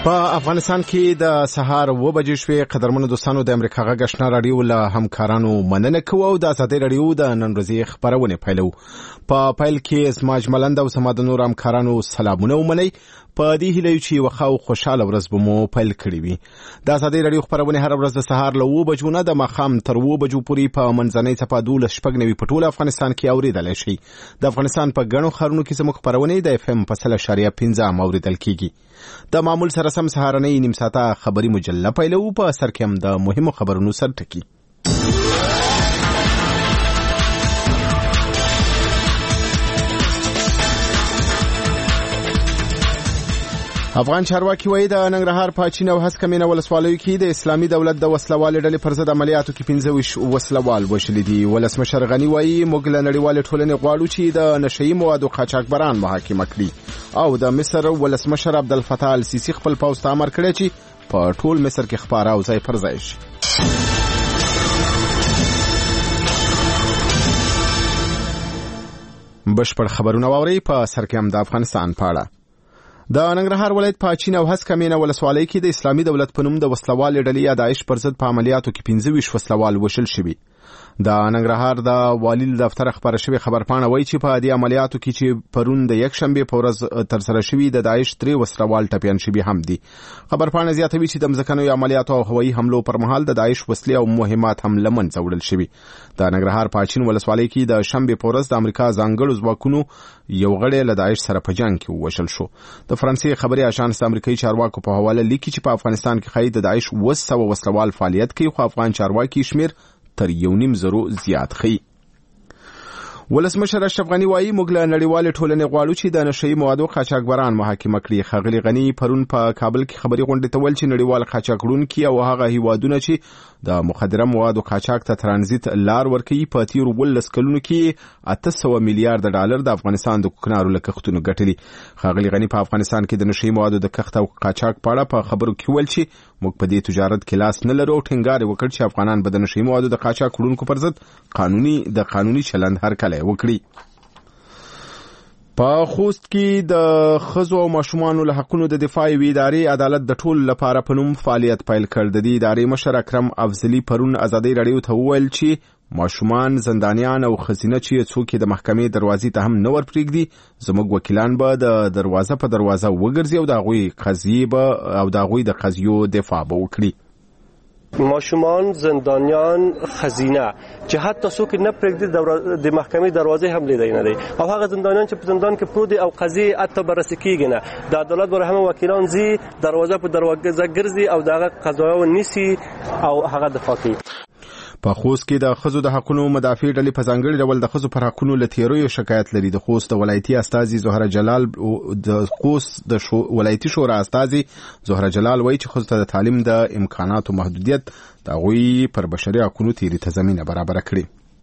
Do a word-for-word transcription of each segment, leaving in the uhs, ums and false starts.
په افغانستان کې د سهار و بجې شوې. قدرمنو دوستانو، د امریکا غږ آشنا رادیو له همکارانو مننه کوو او د ازادۍ رادیو د نن ورځې خبرونه پیلو. په پیل کې اسماج ملند او سما د نور همکارانو سلامونه ومنئ. په دې هیله چې وخه او خوشاله ورځ به مو پیل کړی وي. د ازادۍ رادیو خبرونه هر ورځ د سهار له و بجو نه د ماښام تر و بجو پورې په منځنۍ څپه دولس شپږ نوي په ټول افغانستان کې اوریدلی شي. د افغانستان په ګڼو ښارونو کې زموږ خبرونه د اف ام په سل اشاریه پنځه هم اوریدل کیږي. د معمول سره سم سهارنۍ نیم ساعته خبري مجله پیلو. په سر کې هم د مهمو خبرونو سرټکی. افغان چارواکي وایي د ننګرهار په چین او هسکمینه ولسوالیو کې د اسلامي دولت د وسلوال ډلې پر ضد عملیاتو کې پنځه ویشت وسلوال وژلي دي. ولسمشر غني وایي موږ له نړیوالې ټولنې غواړو چې د نشهیي موادو قاچاقبران محاکمه کړي. او د مصر ولسمشر عبدالفتاح السیسي خپل پوځ ته امر کړی چې په ټول مصر کې خپاره او ځای پر ځای شي. بشپړ خبرونه واورئ. په سر کې هم د افغانستان په اړه. د ننګرهار ولایت په چین او هسکمینه ولسوالۍ کې د اسلامي دولت په نوم د وسلوال ډلې یا داعش پر ضد په عملیاتو کې پنځه ویشت وسلوال وژل شوي. د ننګرهار د والي دفتر خبره شوی خبرپاڼه وایي چې په دې عملیاتو کې چې پرون د یک شنبه په ورځ ترسره شوي د داعش درې وسلوال ټپیان شوي هم دي. خبرپاڼه زیاتوي چې د مځکنیو عملیاتو او هوایي حملو پر مهال د داعش وسلې او مهمات هم له منځه وړل شوي. د ننګرهار په چین ولسوالۍ کې د شنبه په ورځ د امریکا ځانګړو ځواکونو یو غړی له داعش سره په جنگ کې ووژل شو. د فرانسې خبري اژانس د امریکایي چارواکو په حواله لیکي چې په افغانستان کې خای د داعش اوه سوه وسلوال فعالیت کوي، خو افغان چارواکي شمیر تر یو نیم زرو زیات خي. ولسمشر اشرف غني وایي موږ له نړیوالې ټولنې غواړو چې د نشهیي موادو قاچاقبران محاکمه کړي. ښاغلي غني پرون په کابل کې خبري غونډې ته ویل چې نړیوال قاچاقړونکي او هغه هیوادونه چې د مخدره موادو قاچاق ته ترانزیت لار ورکوي په تیرو ولس کلونو کې اته سوه میلیارډ ډالر د افغانستان د کوکنارو له کښتونو ګټلي. ښاغلي غني په افغانستان کې د نشهیي موادو د کښت او قاچاق په اړه په خبرو کې ویل چې موږ په دې تجارت کې لاس نه لرو او ټینګار وکړ چې افغانان به د نشهیي موادو د قاچاق وړونکو پر ضد قانوني د قانوني چلند هرکلی وکړي. په خوست کې د ښځو او ماشومانو له حقونو د دفاع ادارې عدالت د ټولو لپاره په نوم فعالیت پیل کړ. د دې ادارې مشر اکرم افضلي پرون ازادۍ رادیو ته وویل چې ماشومان، زندانیان او ښځینه چې څوک د محکمې دروازې ته هم نه ورپرېږدي، زموږ وکیلان به د دروازه په دروازه وګرځي او د هغوی قضیې به او د هغوی د قضیو دفاع به وکړي. ماشومان، زندانیان، خزینه چې حتی څوک نه پرېږدي د محکمې دروازې هم لیدای نه دی، او هغه زندانیان چې په زندان کې پروت دي او قضیې حتی بررسي کیږي نه، د عدالت بر هم وکیلان زی دروازه په دروازه ګرځي او دغه قضایا ونیسي او هغه دفاع کوي. په خوست کې د ښځو د حقونو مدافع ډلې په ځانګړي ډول د ښځو پر حقونو له تیریو شکایت لري. د خوست د ولایتي استازي زهره جلال د خوست د شو ولایتي شورا استازي زهره جلال وایي چې ښځو ته د تعلیم د امکاناتو محدودیت د هغوی پر بشري حقونو تیري ته زمینه برابره کړي.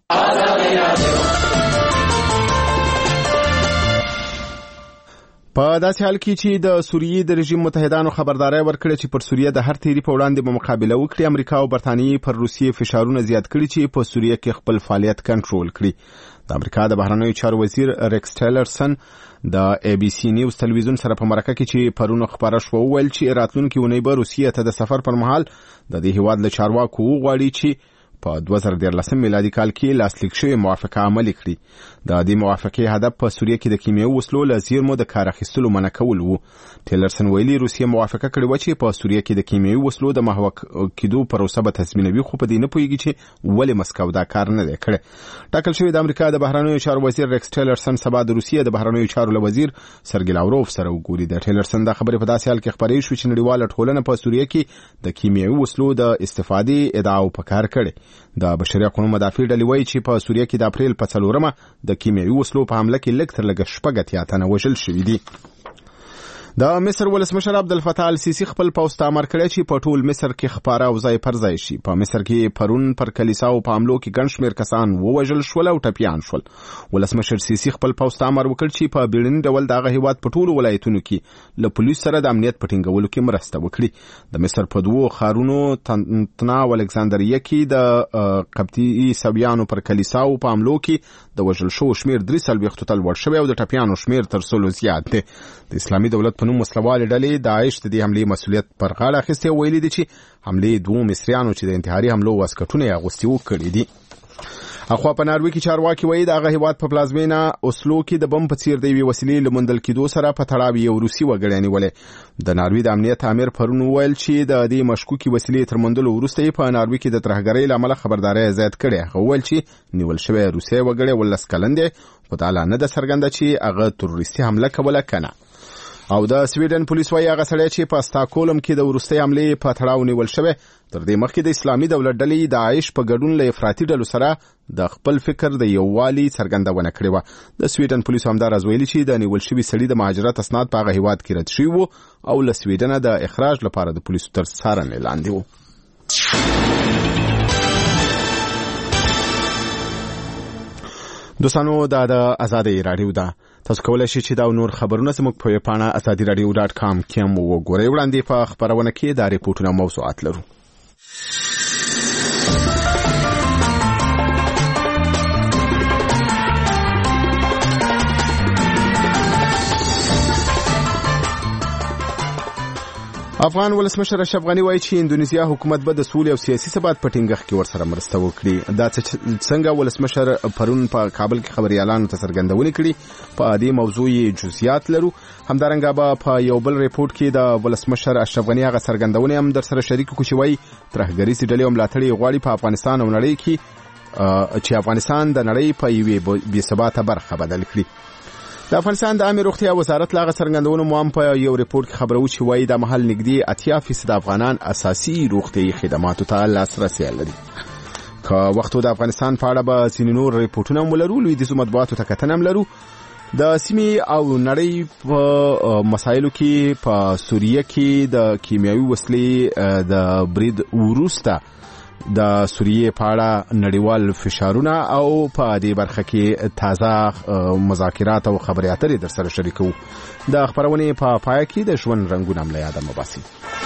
په داسې حال کې چې د سوریې د رژیم متحدانو خبرداري ورکړه چې پر سوریه د هر تیری په وړاندې به مقابله وکړي. امریکا او برتانیې پر روسیې فشارونه زیات کړي چې په سوریه کې خپل فعالیت کنټرول کړي. د امریکا د بهرنیو چارو وزیر ریکس ټیلرسن د ای بي سي نیوز تلویزیون سره په مرکه کې چې پرون خبره شو ویل چې راتلونکي اونۍ به روسیې ته د سفر پر مهال د دې هیواد له چارواکو وغواړي چې په دوه زره دیارلسم میلادي کال کې لاسلیک شوې موافقه عملي کړي. د دې موافقې هدف په سوریه کې د کیمیاوي وسلو له زیرمو د کار اخیستلو منع کول و. ټیلرسن ویلي روسیه موافقه کړې و چې په سوریه کې د کیمیاوي وسلو د محو کېدو پروسه به تضمینوي، خو په دې نه پوهیږي چې ولې مسکو دا کار نه دی کړی. ټاکل شوی د امریکا د بهرنیو چارو وزیر ریکس ټیلرسن سبا د روسیې د بهرنیو چارو له وزیر سرګی لاوروف سره وګوري. د ټیلرسن دا خبره په داسې حال کې خبرې شو چې نړیواله ټولنه په سوریه کې د کیمیاوي وسلو د استفادې ادعا وکړه کړي. د بشري حقوقو مدافع ډلې وایي چې په سوریه کې د اپریل په څلورمه د کیمیاوي وسلو په حمله کې لږ تر لږه شپږ اتیا تنه وژل شوي دي. د مصر ولسمشر عبدالفتاح السیسي خپل پوځ ته امر کړی چې په ټول مصر کې خپاره او ځای پر ځای شي. په مصر کې پرون پر کلیساو په حملو کې ګڼ شمېر کسان ووژل شول او ټپیان شول. ولسمشر سیسي خپل پوځ ته امر وکړ چې په بیړني ډول دغه هیواد په ټولو ولایتونو کې له پولیس سره د امنیت په ټینګولو کې مرسته وکړي. د مصر په دوو ښارونو تنتنا او الکساندریه کې د قبطي عیسویانو پر کلیساو په حملو کې د وژل شوو شمېر درې څلوېښتو ته لوړ شوی او د ټپیانو شمېر تر سلو زیات دی. د اسلامي دولت په نوم وسلوالې ډلې داعش د دې حملې مسؤلیت پر غاړه اخیستی او ویلي دي چې حملې دوو مصریانو چې د انتحاري حملو واسکټونه یې اغوستي وو کړي دي. اخوا په ناروې کې چارواکي وایي د هغه هیواد په پلازمینه اوسلو کې د بم په څیر د یوې وسیلې له موندل کېدو سره په تړاو یو روسي وګړی نیولی. د ناروې د امنیت امیر پرون وویل چې د دې مشکوکې وسیلې تر موندلو وروسته یې په ناروې کې د ترهګرۍ له امله خبرداری زیات کړی. هغه وویل چې نیول شوی روسي وګړی ولس کلن دی خو دا لا نه ده څرګنده چې هغه تروریستي حمله کوله که نه. او د سویډن پولیس وایي هغه سړی چې په ستاکولم کې د وروستۍ حملې په تړاو نیول شوی تر دې مخکې د اسلامي دولت ډلې داعش په ګډون له افراطي ډلو سره د خپل فکر د یووالي څرګندونه کړې وه. د سویډن پولیسو همداراز ویلي چې د نیول شوي سړي د مهاجرت اسناد په هغه هیواد کې رد شوي وو او له سویډنه د اخراج لپاره د پولیسو تر څارنې لاندې وو. دوستانو دا د ازادۍ راډیو ده. تاسو کولای شئ چې دا نور خبرونه زموږ په ویبپاڼه ازادي راډیو ډاټ کام کې هم وګورئ. وړاندې په خبرونه کې دا ریپورټونه موضوعات لرو. افغان ولسمشر اشرف غنی وایي چې اندونیزیا حکومت به د سولې او سیاسي ثبات په ټینګښت کې ورسره مرسته وکړي. دا څنګه ولسمشر پرون په کابل کې خبريالانو ته څرګندونه کړې. په دې موضوع یې جزئیات لرو. همدارنګه به په یو بل ریپورت کې د ولسمشر اشرف غنی هغه څرګندونه هم در سره شریک کوو چې وایي ترهګریزې ډلې او ملاتړي غواړي په افغانستان او نړۍ کې چې افغانستان د نړۍ په یوې بې ثباته برخه بدل کړي. د افغانستان د عامه روغتیا وزارت لاغه څرګندونه مو هم په یو ریپورت کې خبرو چې وایي د محل نږدې اتیا فیصد افغانان اساسي روغتیايي خدماتو ته لاسرسي لري. که وختو د افغانستان په اړه به ځینې نور ریپورټونه هم لرو. لویدیځو مطبوعاتو ته کتنه هم لرو. د سیمې او نړۍ په مسایلو کې په سوریه کې د کیمیاوي وسلې د برید وروسته د سوریه په اړه نړیوال فشارونه او په دې برخه کې تازه مذاکرات او خبرې اترې در سره شریکو. د خبرونې په پای کې د ژوند رنگونه هم له یاده مباسي.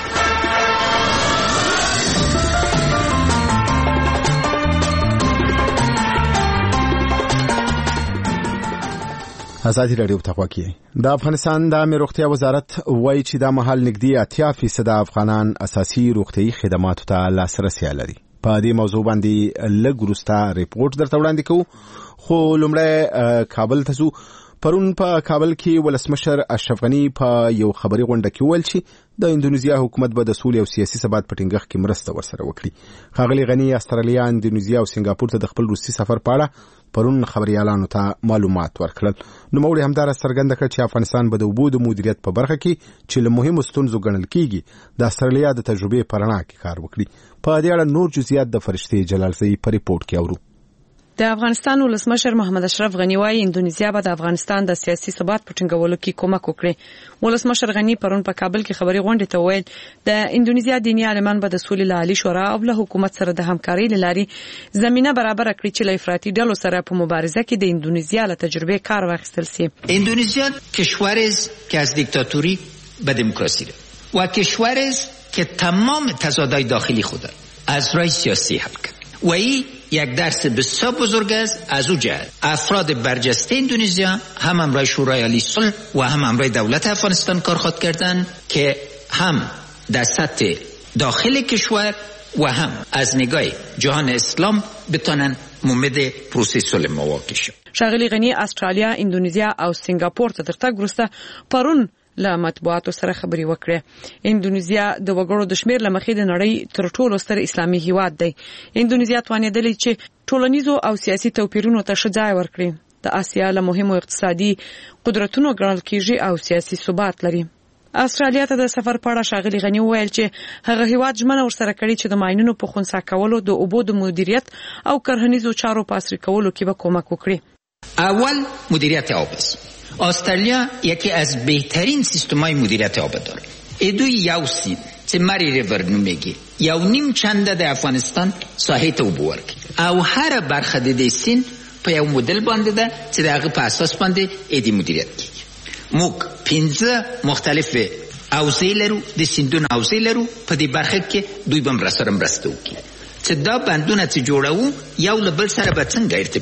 ازادي راډیو ته غواړي. د افغانستان د عامه روغتیا وزارت وایي چې د محل نږدې اتیا فیصد افغانان اساسي روغتیايي خدماتو ته لاسرسي لري. په دې موضوع باندې لږ وروسته ریپورت درته وړاندې کوو. خو لومړی کابل ته ځو. پرون په کابل کې ولسمشر اشرف غنی په یو خبري غونډه کې ویل چې د اندونیزیا حکومت به د سولې او سیاسي ثبات په ټینګښت کې مرسته ورسره وکړي. ښاغلي غنی استرالیا، اندونیزیا او سنگاپور ته د خپل روسي سفر په اړه پرون خبريالانو ته معلومات ورکړل. نو موږ هم دا څرګنده کړ چې افغانستان به د اوبو د مدیریت په برخه کې چې له مهمو ستونزو ګڼل کیږي د استرالیا د تجربې په رڼا کې کار وکړي. په دې اړه نور جزئیات د فرشتي جلالزئی په ریپورت کې اورو. د افغانستان ولسمشر محمد اشرف غنی وايي اندونیزیا به د افغانستان د سیاسي ثبات په ټینګولو کې کومک وکړي. ولسمشر غنی پرون په کابل کې خبري غونډه ته ویل د اندونیزیا دینی عالمان به د سولې له عالی شورا او له حکومت سره د همکارۍ لارې زمينه برابر کړي چې له افراطي ډلو سره په مبارزه کې د اندونیزیا له تجربه کار واخیستل شي. اندونیزیا کشوری است که از دیکتاتوری به دموکراسی رفت و کشوری است که تمام تضادهای داخلی خود از راه سیاسی حل کرد. و این یک درس بسیار بزرگ است. از او جهت افراد برجسته اندونزیا هم همراه شورای عالی صلح و هم همراه دولت افغانستان کار خواهد کردند که هم در سطح داخل کشور و هم از نگاه جهان اسلام بتونن مومد پروسه صلح مواقع شد. ښاغلي غنی استرالیا، اندونیزیا او سنگاپور ته تر تګ وروسته پرون له مطبوعاتو سره خبري وکړه. اندونیزیا د وګړو د شمیر لمخې د نړۍ تر ټولو ستر اسلامي هیواد دی. اندونیزیا توانیدلی چې ټولنیزو او سیاسي توپیرونو ته ځای ورکړي. د آسیا له مهمو اقتصادي قدرتونو ګڼل کېږي او سیاسي ثبات لري. استرالیا ته د سفر په اړه ښاغلي غنی وویل چې هغه هیواد ژمنه ورسره کړې چې د ماینونو په خنثی کولو، د اوبو د مدیریت او کرهنیزو چارو په عصري کولو کې به کومک وکړي. اول مدیریت آب است. استرالیا یکی از بهترین سیستم‌های مدیریت آب داره. ادوی یو سید چې مری ریور نومیږي یو نیم چنده د افغانستان ساحې ته اوبه ورکوي او هر برخه د دې سیند په یو مدل باندې ده چې د هغه په اساس باندې ادي مدیریت کیږي. موږ پنځه مختلف اوزې لرو، د سیندونو اوزې لرو. په دې برخه کې دوی به مرسته مرسته وکړي چې دا بندونه چې جوړو یو له بل سره به څنګه ارتباط.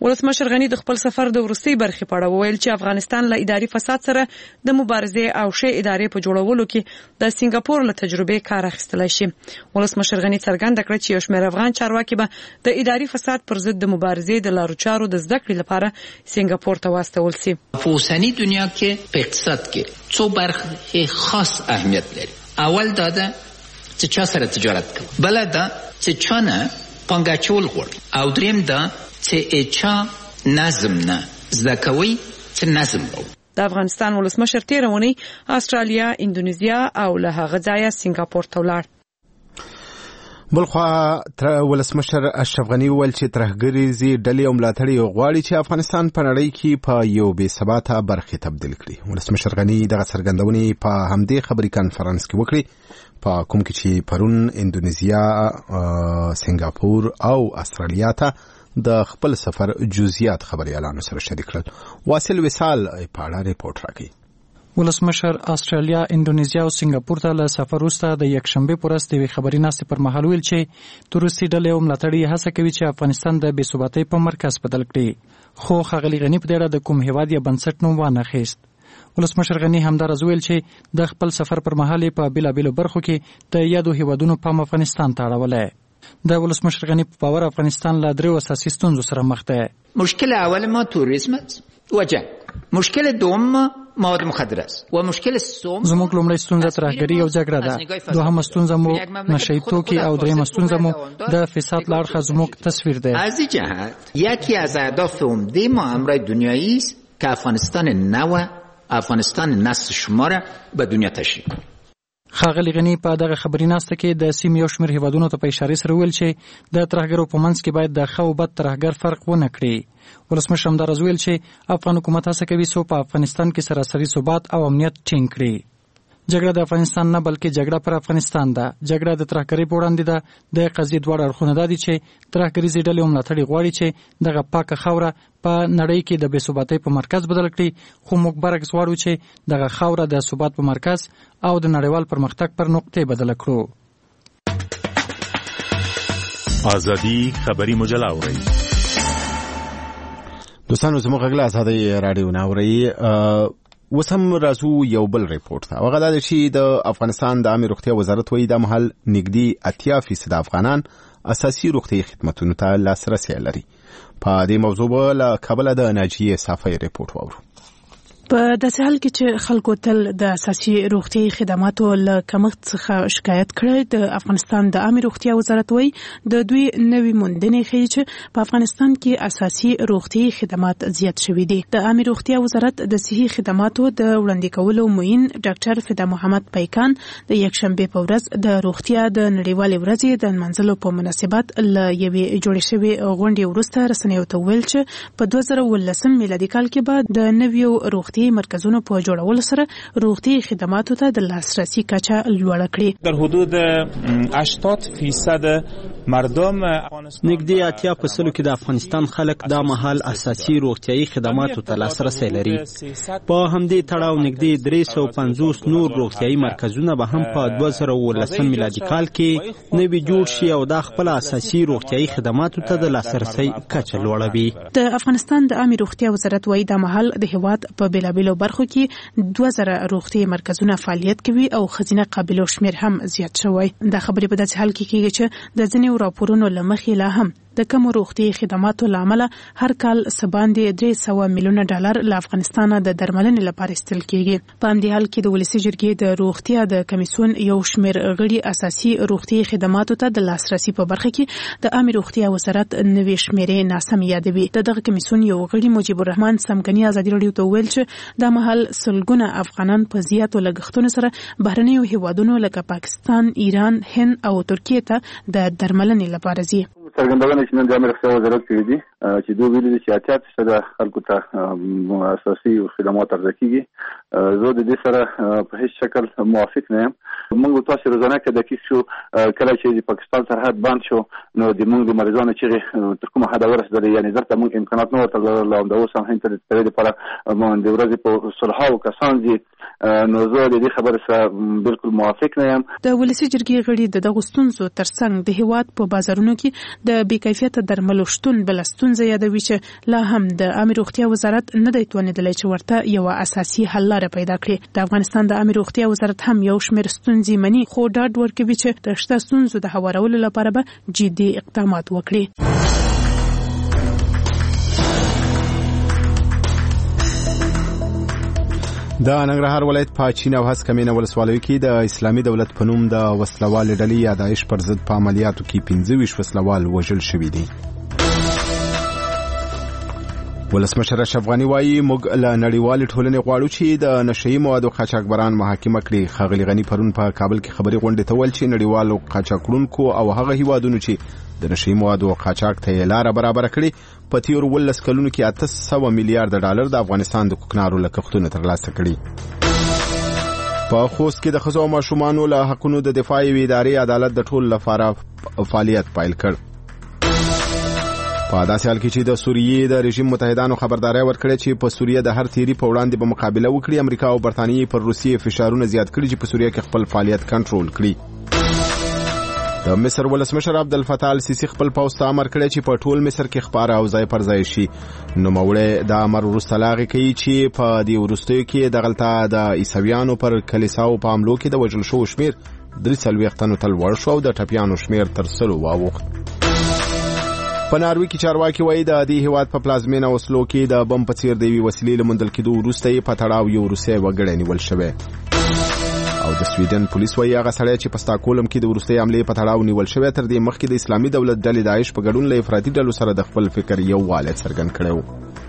ولسمشر غنی د خپل سفر د وروستي برخې په اړه وویل چې افغانستان له اداري فساد سره د مبارزې او ښې ادارې په جوړولو کې د سنگاپور له تجربې کار اخیستلی شي. ولسمشر غنی څرګنده کړه چې یو شمېر افغان چارواکي به د اداري فساد پر ضد د مبارزې د لارو چارو د زده کړې لپاره سنگاپور ته واستول شي. په اوسنی دنیا کې په اقتصاد کې څو برخې خاص اهمیت لري. اول دا ده چې چا سره تجارت کوي، بل دا چې چا نه پانګاچول غواړي، او دریم دا چې چا نظم نه زده کوي چې نظم وو. د افغانستان ولسمشر تېره اونۍ استرالیا، اندونیزیا او له هغه ځایه سنگاپور ته ولاړ. بلخوا ولسمشر اشرف غنی وویل چې ترهګریزي ډلې او ملاتړي غواړي چې افغانستان په نړۍ کې په یو بې ثباته برخې تبدیل کړي. ولسمشر غنی دغه څرګندونې په همدې خبري کانفرنس کې وکړي په کوم کې چې پرون اندونیزیا، سنگاپور او استرالیا ته د خپل سفر جزئیات خبريالانو سره شریک کړل. واصل وصال په اړه ریپورت راکړي. ولسمشر استرالیا، اندونیزیا او سنگاپور ته له سفر وروسته د یکشنبه پر ورځ د خبري ناستې پر مهال ویل چې تورستي ډلې او ملاتړي هڅه کوي چې افغانستان د بې ثباتۍ په مرکز بدل کړي، خو ښاغلي غني په دې اړه د کوم هیواد یا بنسټ نوم وانه خیست. ولسمشر غني همدارز ویل چې د خپل سفر پر مهال په بیلابیلو برخو کې د یادو هیوادونو پام افغانستان ته اړولی. د ولسمشر غني په باور افغانستان له درې اساسي ستونزو سره مخ دی. مشکل اول ما توریسم و جنگ، مشکل دوم مواد مخدر است و مشکل سوم زموږ لومړی ستونزه ترهګري او جګړه ده، دوهمه ستونزه مو نشئی توکي او دریمه ستونزه مو د فساد لاړخه زموږ تصویر ده. از این جهت یکی از اهداف عمده ما امروز دنیایی است که افغانستان نو، افغانستان نسل شما را به دنیا تشریح کنیم. ښاغلي غني په دغه خبري ناسته کې د سیمې یو شمېر هیوادونو ته په اشاره سره ویل چې د ترهګرو په منځ کې باید د ښه او بد ترهګر فرق ونه کړي. ولسمشر همدارز ویل چې افغان حکومت هڅه کوي څو په افغانستان کې سراسري ثبات او امنیت ټینګ کړي. جګړه د افغانستان نه بلکې جګړه پر افغانستان ده. جګړه د ترهګرۍ په وړاندې ده. د قضیې دواړه اړخونه دا دي چې ترهګریزې ډلې او ملاتړي غواړي چې دغه پاکه خاوره په نړۍ کې د بې ثباتۍ په مرکز بدل کړي، خو موږ برعکس غواړو چې دغه خاوره د ثبات په مرکز او د نړیوال پرمختګ پر نقطې بدل کړو. ازادي خبري مجله اوري. دوستانو زموږ غږ له ازادي رادیو نه اوري. اوس هم راځو یو بل ریپورت ته. هغه دا چې د افغانستان د عامه روغتیا وزارت وایي د مهال نږدې اتیا فیصد افغانان اساسي روغتیايي خدماتو ته لاسرسي لري. په دې موضوع له کابل د ناجیه صافی ریپورت واورو. په داسې حال کې چې خلکو تل د اساسي روغتیايي خدماتو له کمښت څخه شکایت کړی، د افغانستان د عامه روغتیا وزارت وایي د دوی نوې موندنې ښیي چې په افغانستان کې اساسي روغتیايي خدمات زیات شوي دي. د عامه روغتیا وزارت د صحي خدماتو د وړاندې کولو معین ډاکټر فدا محمد پیکان د یکشنبه په ورځ د روغتیا د نړیوالې ورځې د منځلو په مناسبت له یوې جوړې شوې غونډې وروسته رسنیو ته ویل چې په دوه زره ولسم میلادي کال کې به د نویو روغتیايي مرکزونو په جوړولو سره روغتي خدماتو ته د لاسرسي کچه لوړه کړي. در حدود هشتاد فیصد مردم نږدې اتیا په سلو کې د افغانستان خلک د مهال اساسي روغتيایي خدماتو ته لاسرسي لري. په همدې تړاو نږدې درې سوه پنځوس نور روغتيایي مرکزونه به هم په دوه زره ولسم میلادي کال کې نوي جوړ شي او د خپل اساسي روغتيایي خدماتو ته د لاسرسي کچه لوړوي. د افغانستان د عامه روغتیا وزارت وایي د مهال د هیواد په بیلابیلو برخو کې دوه زره روغتيایي مرکزونه فعالیت کوي او خزینه قابلیت شمیر هم زیات شوی. دا خبرې په داسې حال کې کېږي چې د ځینې راپورونو له مخې لا هم د کوم روغتي خدماتو لامل هر کال سباندې درې سوه میلیونه ډالر له افغانستان د درملنې لپاره استل کیږي. په همدې حال کې د ولسی جرګې د روغتیا د کمیسیون یو شمېر غړي اساسي روغتي خدماتو ته د لاسرسي په برخه کې د عامه روغتیا وزارت نوې شمیرې ناسم یادوي. دغه کمیسیون یو غړي مجيب الرحمن سمګنی ازادي رادیو ته ویل چې د محل سلګونه افغانان په زیاتو لګښتونو سره بهرنیو هیوادونو لکه پاکستان، ایران، هند او ترکیه ته د درملنې لپاره ځي. څرګندونه چې نن د عامه روغتیا وزارت کړې دي چې دوی ویلي چې اتیا فیصد خلکو ته اساسي خدمات عرضه کیږي. زه د دې سره په هیڅ شکل موافق نه یم. موږ تاسو روزانه کې د کیسو کله چې د پاکستان سرحد بند شو نو د موږ د مریضانو چې تر کومه حد ورسېدل، یعنی درته موږ امکانات نه ورته لرل د اوس هم هند ته د لپاره د ورځې په صلحاو کسان دي. نو زه د دې خبرې سره بالکل موافق نه یم. د ولسی جرګې غړي د دغه ستونزو ترڅنګ د هیواد په بازارونو کې د بې کیفیته درملو شتون بل ستونزه یادوي چې لا هم د عامه روغتیا وزارت نه دی توانیدلی چې ورته یو اساسي حل لاره پیدا کړي. د افغانستان د عامه روغتیا وزارت هم یو شمېر ستونزې مني، خو ډاډ ورکوي چې د شته ستونزو د هوارولو لپاره به جدي اقدامات وکړي. د ننګرهار ولایت په چین او هسکمینه ولسوالۍ کې د اسلامي دولت په نوم د وسلوال ډلې یا داعش پر ضد په عملیاتو کې پنځه ویشت وسلوال وژل شوي دي. ولسمشر اشرف غني وایي موږ له نړیوالې ټولنې غواړو چې د نشهیي موادو قاچاقبران محاکمه کړي. ښاغلي غني پرون په کابل کې خبري غونډې ته ویل چې نړیوالو قاچاقونکو او هغه هیوادونو چې د نشهیي موادو قاچاق ته لاره برابر کړي په تیرو ولس کلونو کې اته سوه میلیارډ ډالر د افغانستان د کوکنارو له کښتونو ترلاسه کړي. په خوست کې د ښځو او ماشومانو له حقونو د دفاع یوې ادارې عدالت د ټولو لپاره فعالیت پیل کړ. په داسې حال کې چې د سوریې د رژیم متحدانو خبرداري ورکړې چې په سوریه د هر تیری په وړاندې به مقابله وکړي. امریکا او برتانیې پر روسیې فشارونه زیات کړي چې په سوریه کې خپل فعالیت کنټرول کړي. د مصر ولسمشر عبدالفتاح السیسی خپل پوسټ امر کړی چې په ټول مصر کې خبره او ځای پر ځای شي. نوموړی د امر وروسته لاغې کوي چې په دې وروستیو کې د غلطه د عیسویانو پر کلیساو په حملو کې د وژل شوو شمیر درې څلوېښت تنو ته لوړ شو او د ټپیانو شمیر تر سلو واوښت. په ناروې کې چارواکي وایي د دې هیواد په پلازمینه اوسلو کې د بم په څیر د یوې وسیلې له موندل کېدو وروسته یې په تړاو یو روسي وګړی نیول شوی. او د سویډن پولیس وایي هغه سړی چې په سټاکهولم کې د وروستۍ حملې په تړاو نیول شوی تر دې مخکې د اسلامي دولت ډلې داعش په ګډون له افراطي ډلو سره د خپل فکر یووالی څرګند کړی و.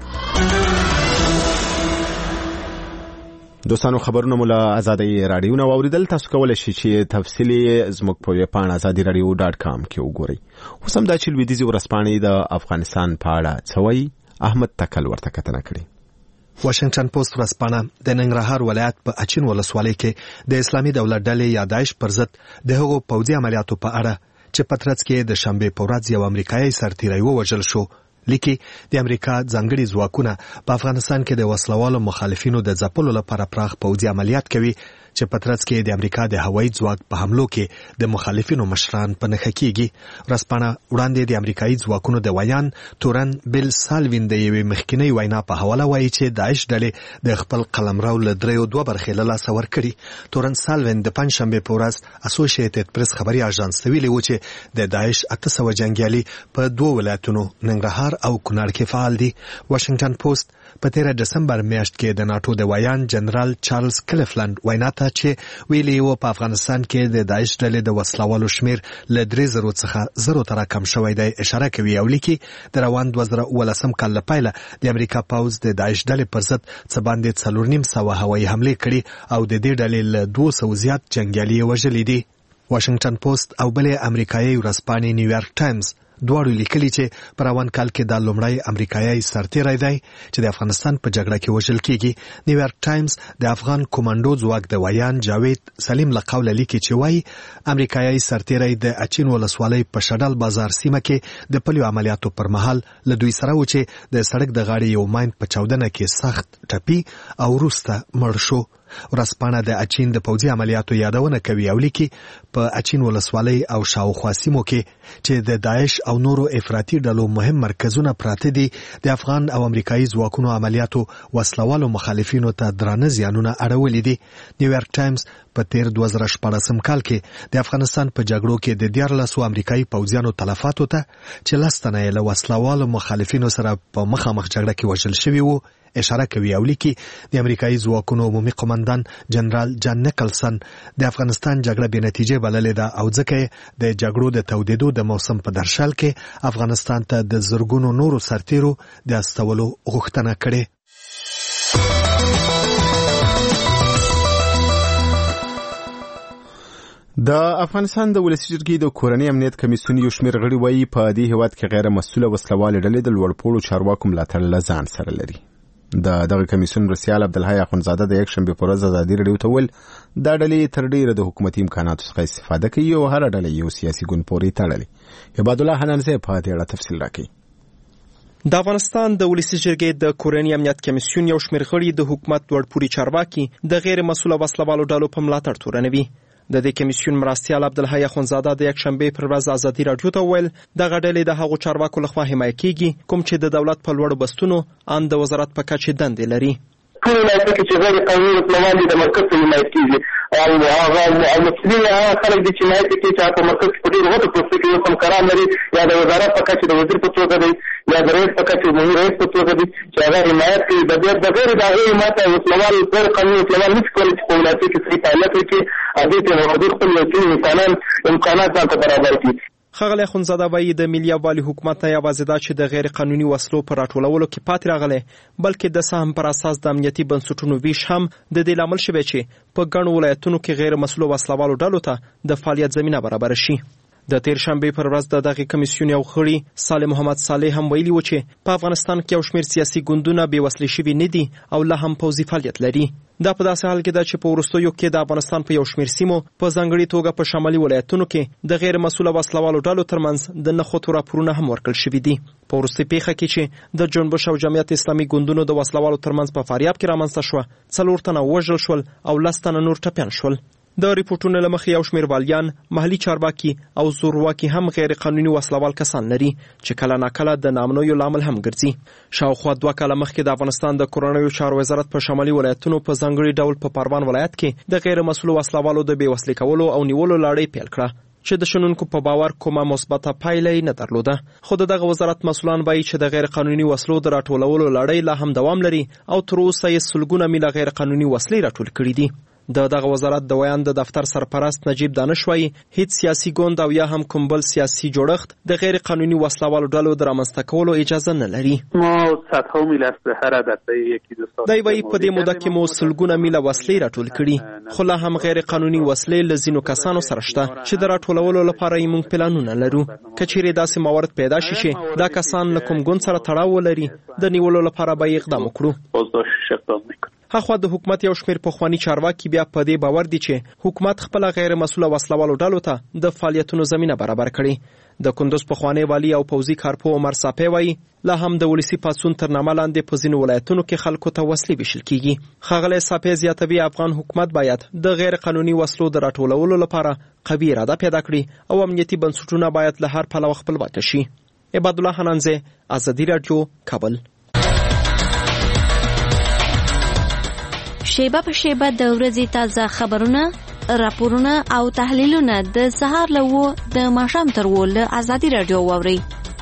دوستانو خبرونه مو له ازادۍ راډیو نه واوریدل. تاسو کولی شئ چې تفصیلي زموږ په ویب پاڼه ازادي راډیو ډاټ کام کې وګورئ. اوس هم دا چې لویدیځې ورځپاڼې د افغانستان په اړه څه وایي، احمد تکل ورته کتنه کړې. واشنگټن پوسټ ورځپاڼه د ننګرهار ولایت په اچین ولسوالۍ کې د اسلامي دولت ډلې یا داعش پر ضد د هغو پوځي عملیاتو په اړه چې په ترڅ کې د شنبې په ورځ یو امریکایي سرتیری ووژل شو لیکي د امریکا ځانګړي ځواکونه په افغانستان کې د وسلوالو مخالفینو د ځپلو لپاره پراخ پوځي عملیات کوي چې په ترڅ کې د امریکا د هوایي ځواک په حملو کې د مخالفینو مشران په نښه کیږي. ورځپاڼه وړاندې د امریکایي ځواکونو د ویان تورن بیل سالوین د یوې مخکینی وینا په حواله وایي چې داعش ډلې د خپل قلمرو له دریو دوه برخې له لاسه ورکړي. تورن سالوین د پنځشنبې په ورځ اسوسییټډ پریس خبري اژانس ته ویلي و چې د داعش اته سوه جنګیالي په دوه ولایتونو ننګرهار او کونړ کې فعال دي. واشنگټن پوسټ په تیره دسمبر میاشت کې د ناتو د ویان جنرال چارلز کلیفلند وینا ته چې ویلي و په افغانستان کې د داعش ډلې د وسلوالو شمیر له درې زرو څخه زرو ته راکم شوی دی اشاره کوي او لیکي د روان دوه زره اوولسم کال له پیله د امریکا پوځ د داعش ډلې پر ضد څه باندې څلور نیم سوه هوایي حملې کړي او د دې ډلې له دوه سوو زیات جنګیالي یې وژلي دي. واشنگټن پوسټ او بلې امریکایي ورځپاڼې نیویارک ټایمز دواړو لیکلي چې په روان کال کې دا لومړی امریکایي سرتیری دی چې د افغانستان په جګړه کې وژل کیږي. نیویارک ټایمز د افغان کمانډو ځواک د ویان جاوید سلیم له قوله لیکي چې وایي امریکایي سرتیری د اچین ولسوالۍ په شډل بازار سیمه کې د پلیو عملیاتو پر مهال له دوی سره و چې د سړک د غاړې یو ماین په چاودنه کې سخت ټپي او وروسته مړ شو. ورځپاڼه د اچین د پوځي عملیاتو یادونه کوي او لیکي په اچین ولسوالۍ او شاوخوا سیمو کې چې د داعش او نورو افراطي ډلو مهم مرکزونه پراته دي د افغان او امریکایي ځواکونو عملیاتو وسلوالو مخالفینو ته درانه زیانونه اړولي دي. نیویارک ټایمز په تیر دوه زره شپاړسم کال کې د افغانستان په جګړو کې د دیارلسو امریکایي پوځیانو تلفاتو ته چې لس تنه یې له وسلوالو مخالفینو سره په مخامخ جګړه کې وژل شوي وو اشاره کوي او لیکي د امریکایي ځواکونو عمومي قومندان جنرال جان نیکلسن د افغانستان جګړه بې نتیجې بللې ده او ځکه د جګړو د تودېدو د موسم په درشل کې افغانستان ته د زرګونو نورو سرتیرو د استولو غوښتنه کړې. د افغانستان د ولسي جرګې د کورنۍ امنیت کمیسیون یو شمېر غړي وایي په دې هیواد کې غیر مسؤله وسلوالې ډلې د لوړپوړو چارواکو ملاتړ له ځان سره لري. د دغه کمیسیون مرستیال عبدالحی اخندزاده د یک شنبې په ورځ ازادي راډیو ته ویل دا ډلې تر ډیره د حکومتي امکاناتو څخه استفاده کوي او هره ډله یو سیاسي ګوند پورې تړلې. عباد الله حنانزی په دې اړه تفصیل راکوي. د افغانستان د ولسي جرګې د کورنۍ امنیت کمیسیون یو شمېر غړي د حکومت لوړپوړي چارواکي د غیر مسؤله وسلوالو ډلو په ملاتړ تورنوي. د دې کمیسیون مرستیال عبدالحی اخوندزاده د یک شنبې پر ورځ ازادي راډیو ته وویل دغه ډلې د هغو چارواکو لخوا حمایه کیږي کوم چې د دولت په لوړو بستونو ان د وزارت په کچې دندې لري. ټول ولایتونه چې غیر قانوني وسلوال دي د مرکز په حمایت کیږي او هغه مسؤلین هغه خلک دي چې حمایت کوي چې په مرکز کې په ډېرو غوټو پروسو کې یو کم کاران لري یا د وزارت په کچې د وزیر په توګه دی یا د رئیس په کچې د رئیس په توګه دی چې هغه حمایت کوي. د دې د غیر د هغې حمایت وسلوال غیر قانوني وسلوال نشي کولی چې په ولایتو کې صحیح فعالیت وکړي او دې ته هغوی خپل وکیل انسانان امکانات ځان ته برابر کړي. ښاغلی اخوندزاده وایي د ملي یووالي حکومت نه یوازې دا چې د غیر قانوني وسلو په راټولولو کې پاتې راغلی بلکې د سهم پر اساس د امنیتي بنسټونو ویش هم د دې لامل شوی چې په ګڼو ولایتونو کې غیر مسلو وسلوالو ډلو ته د فعالیت زمینه برابره شي. د تیر شنبې پر ورځ د دغه کمیسیون یو غړي صالح محمد صالح هم ویلي و چې په افغانستان کې یو شمېر سیاسي ګوندونه بې وسلې شوي نه دي او لا هم پوځي فعالیت لري. دا په داسې حال کې ده چې په وروستیو کې د افغانستان په یو شمېر سیمو په ځانګړې توګه په شمالي ولایتونو کې د غیر مسؤله وسلوالو ډلو ترمنځ د نښتو راپورونه هم ورکړل شوي دي. په وروستۍ پیښه کې چې د جنبش او جمعیت اسلامي ګوندونو د وسلوالو ترمنځ په فاریاب کې رامنځته شوه څلور تنه وژل شول او لس تنه نور ټپیان شول. د ریپورتونو له مخې یو شمېر والیان محلي چارواکي او زورواکي هم غیر قانوني وسلوال کسان لري چې کله ناکله د ناامنیو لامل هم ګرځي. شاوخوا دوه کاله مخکې د افغانستان د کورنیو چارو وزارت په شمالي ولایتونو په ځانګړي ډول په پروان ولایت کې د غیر مسؤلو وسلوالو د بې وسلې کولو او نیولو لړۍ پیل کړه چې د شنونکو په باور کومه مثبته پایله یې نه درلوده. خو د دغه وزارت مسؤلان وایي چې د غیر قانوني وسلو د راټولولو لړۍ لا هم دوام لري او تر اوسه یې سلګونه میله غیر قانوني وسلې راټول کړي دي. د دغه وزارت د ویان د دفتر سرپرست نجیب دانش وایي هیڅ سیاسي ګوند او یا هم کوم بل سیاسي جوړښت د غیر قانوني وسلوالو ډلو د رامنځته کولو اجازه نه لري. ما صدها میله اسلحه را در طی یکی دو سال دی وایي په دې موده کې مو سلګونه میله وسلې راټول کړي خو لا هم غیر قانوني وسلې له ځینو کسانو سره شته چې د راټولولو لپاره یې موږ پلانونه لرو. که چیرې داسې موارد پیدا شي چې دا کسان له کوم ګوند سره تړاو ولري د نیولو لپاره به یې اقدام وکړو. هغه د حکومت یو شمېر پخوانی چارواکي بیا په دې باور دي چې حکومت خپل غیر مسؤله وسلوالو ډلو ته د فعالیتونو زمینه برابر کړي. د کندوز پخوانی والی او پوځي کارپو عمر صافی وایي لا هم د ولسی پاڅون تر نامه لاندې په ځینو ولایتونو کې خلکو ته وسلې ویشل کیږي. ښاغلی صافی زیاتوي افغان حکومت باید د غیر قانوني وسلو د راټولولو لپاره قوي اراده پیدا کړي او امنیتي بنسټونه باید له هر پلوه خپلواکه شي. عباد الله حنانزه، ازادي راډیو، کابل. شیبه په شیبه د ورځې تازه خبرونه، راپورونه او تحلیلونه د سهار له و د ماښام تر و له ازادي راډیو واورئ.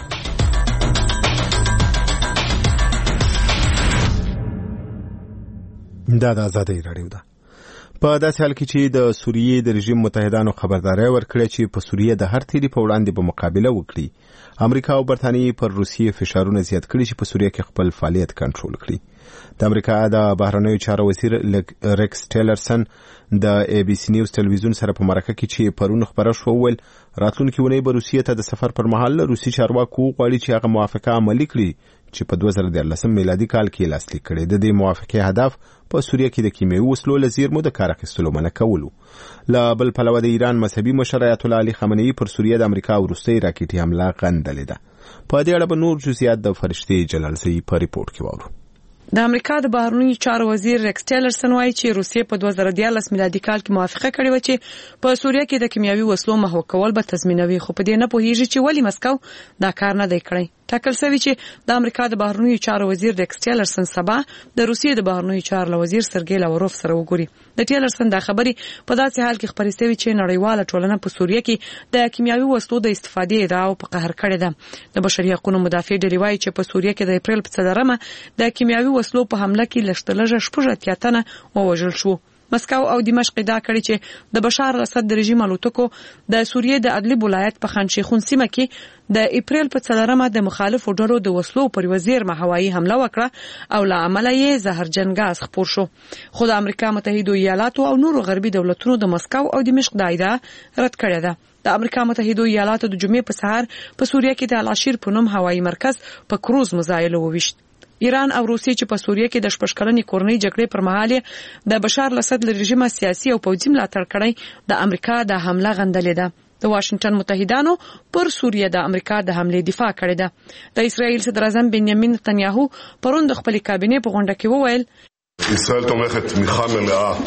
دا د ازادي راډیو ده. په داسې حال کې چې د سوریې د رژیم متحدانو خبرداري ورکړه چې په سوریې د هر تیری په وړاندې به مقابله وکړي. امریکا او برتانیې پر روسیې فشارونه زیات کړي چې په سوریې کې خپل فعالیت کنټرول کړي. د امریکا د بهرنیو چارو وزیر ریکس ټیلرسن د ای بي سي نیوز ټلویزیون سره په مرکه کې چې پرون خبره شو ویل راتلونکي ونې به روسیې ته د سفر پر مهال روسي چارواکو غواړي چې هغه موافقه عملي کړي چې په دوه زره دیارلسم میلادي کال کې لاسلیک کړي. د دې موافقې هدف په سوریه کې د کیمیاوي وسلو له زیرمو د کار اخیستلو منع کولو. له بل پلوه د ایران مذهبي مشر آیت الله علي خامنه‌ای پر سوریه د امریکا وروستۍ راکټي حمله غندلې ده. په دې اړه به نور جزئیات د فرشتي جلالزئی په ریپورت کې واورو. د امریکا د بهرنیو چارو وزیر ریکس ټیلرسن وایي چې روسیې په دوه زره دیارلس میلادي کال کې موافقه کړې و چې په سوریه کې د کیمیاوي وسلو محو کول به تضمینوي، خو په دې نه پوهیږي چې ولې مسکو دا کار نه دی کړی. ټاکل شوی چې د امریکا د بهرنیو چارو وزیر ریکس ټیلرسن سبا د روسیې د بهرنیو چارو وزیر سرګی لاوروف سره وګوري. د ټیلرسن دا خبري په داسې حال کې خبرې شوې چې نړیواله ټولنه په سوریه کې د کیمیاوي وسلو د استفادې ادعا په قهر کړې ده. د بشري حقوقو مدافع ډلې وایي چې په سوریه کې د اپریل په څلورمه د کیمیاوي وسلو په حمله کې لشتلجه شپږ اتیا تنه ووژل شو. مسکو او دمشق دا کړي چې د بشار الاسد د رژیم الوتکو د سوریې د ادلب ولایت په خان شیخون سیمه کې د اپریل په څلورمه د مخالفو ډلو د وسلو پر وزیر هوایي حمله وکړه او له امله یې زهرجن غاز خپور شو. خو د امریکا متحده ایالاتو او نورو غربي دولتونو د مسکو او دمشق د ادعا رد کړې ده. د امریکا متحده ایالاتو د جمعې په سهار په سوریه کې د العشیر په نوم هوایي مرکز په کروز مزایل وویشت. ایران او روسیې چې په سوریه کې د شپږ کلنې کورنۍ جګړې پر مهال د بشار الاسد له رژیم سیاسي او پوځي ملاتړ کړی د امریکا د حمله غندلې ده. د واشنگټن متحدانو پر سوریه د امریکا د حمله دفاع کړې ده. د اسرائیل صدر اعظم بنیامین نتنیاهو پرون د خپل کابینې په غونډه کې وویل ישראל תומכת תמיכה מלאה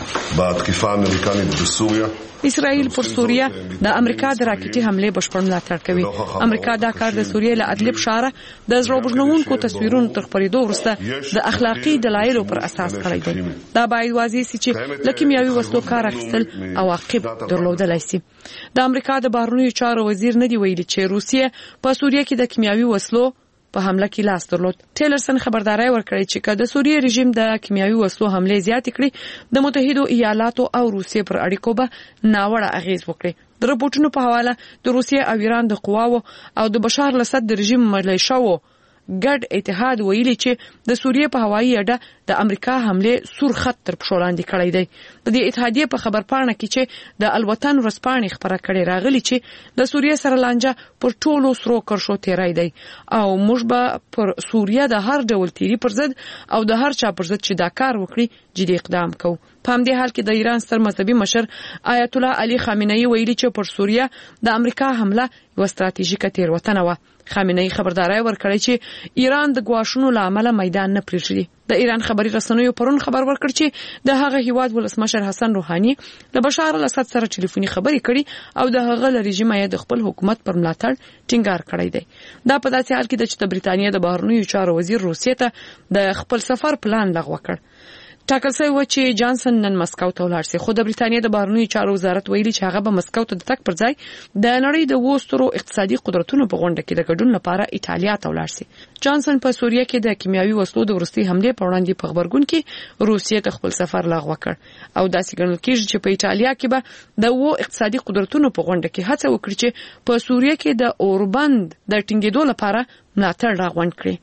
בתקיפה האמריקנית בסוריה. اسرائیل پر سوریه د امریکا د راکټي حمله بشپړ ملاتړ کوي. امریکا دا کار د سوریې له ادلب ښار د زړوبژنونکو تصویرونو تر خپرېدو وروسته د اخلاقی دلایلو پر اساس کړی دی. دا باید واضح شي چې د کیمیاوي وسلو کار اخیستل عواقب درلودلای شي. د امریکا د بهرنیو چارو وزیر نه دی ویلي چې روسیه په سوریه کې د کیمیاوي وسلو په حمله کې لاس درلود. ټیلرسن خبرداري ورکړی چې که د سوریې رژیم د کیمیاوي وسلو حمله زیات کړي د متحده ایالاتو او روسیې پر اړیکو به ناوړه اغیز وکړي. د رپورټونو په حواله د روسیې او ایران د قواو او د بشار الاسد د رژیم ملیشاو ګډ اتحاد ویلي چې د سوریې په هوایي اډه د امریکا حمله سور خط تر پښو لاندې کړی دی. د دې اتحادیې په خبرپاڼه کې چې د الوطن ورځپاڼې خبره کړې راغلي چې د سوریې سره لانجه پر ټولو سرو کرښو تیری دی او موږ به پر سوریه د هر ډول تیری پر ضد او د هر چا پر ضد چې دا کار وکړي جدي اقدام کوو. په همدې حال کې د ایران ستر مذهبي مشر آیت الله علي خامنه‌ای ویلي چې پر سوریه د امریکا حمله یو ستراتیژیکه تیروتنه وه. خامنه‌ای خبرداري ورکړی چې ایران د ګواښونو له امله میدان نه پریږدي. د ایران خبري رسنیو پرون خبر ورکړ چې د هغه هیواد ولسمشر حسن روحاني له بشار الاسد سره ټلیفوني خبرې کړي او د هغه له رژیم یې د خپل حکومت پر ملاتړ ټینګار کړی دی. دا په داسې حال کې ده چې د بریتانیا د بهرنیو چارو وزیر روسیې ته د خپل سفر پلان لغوه کړ. ټاکل شوی و چې جانسن نن مسکو ته ولاړ شي، خو د بریتانیا د بهرنیو چارو وزارت ویلي چې هغه به مسکو ته د تګ پر ځای د نړۍ د وسترو اقتصادي قدرتونو په غونډه کې د ګډون لپاره ایټالیا ته ولاړ شي. جانسن په سوریه کې د کیمیاوي وسلو د ورستي حمله په وړاندې په خبرګون کې روسیې ته خپل سفر لغوه کړ او داسې ګڼل کېږي چې په ایټالیا کې به د وو اقتصادي قدرتونو په غونډه کې هڅه وکړي چې په سوریه کې د اوربند د ټینګېدو لپاره ملاتړ راغونډ کړي.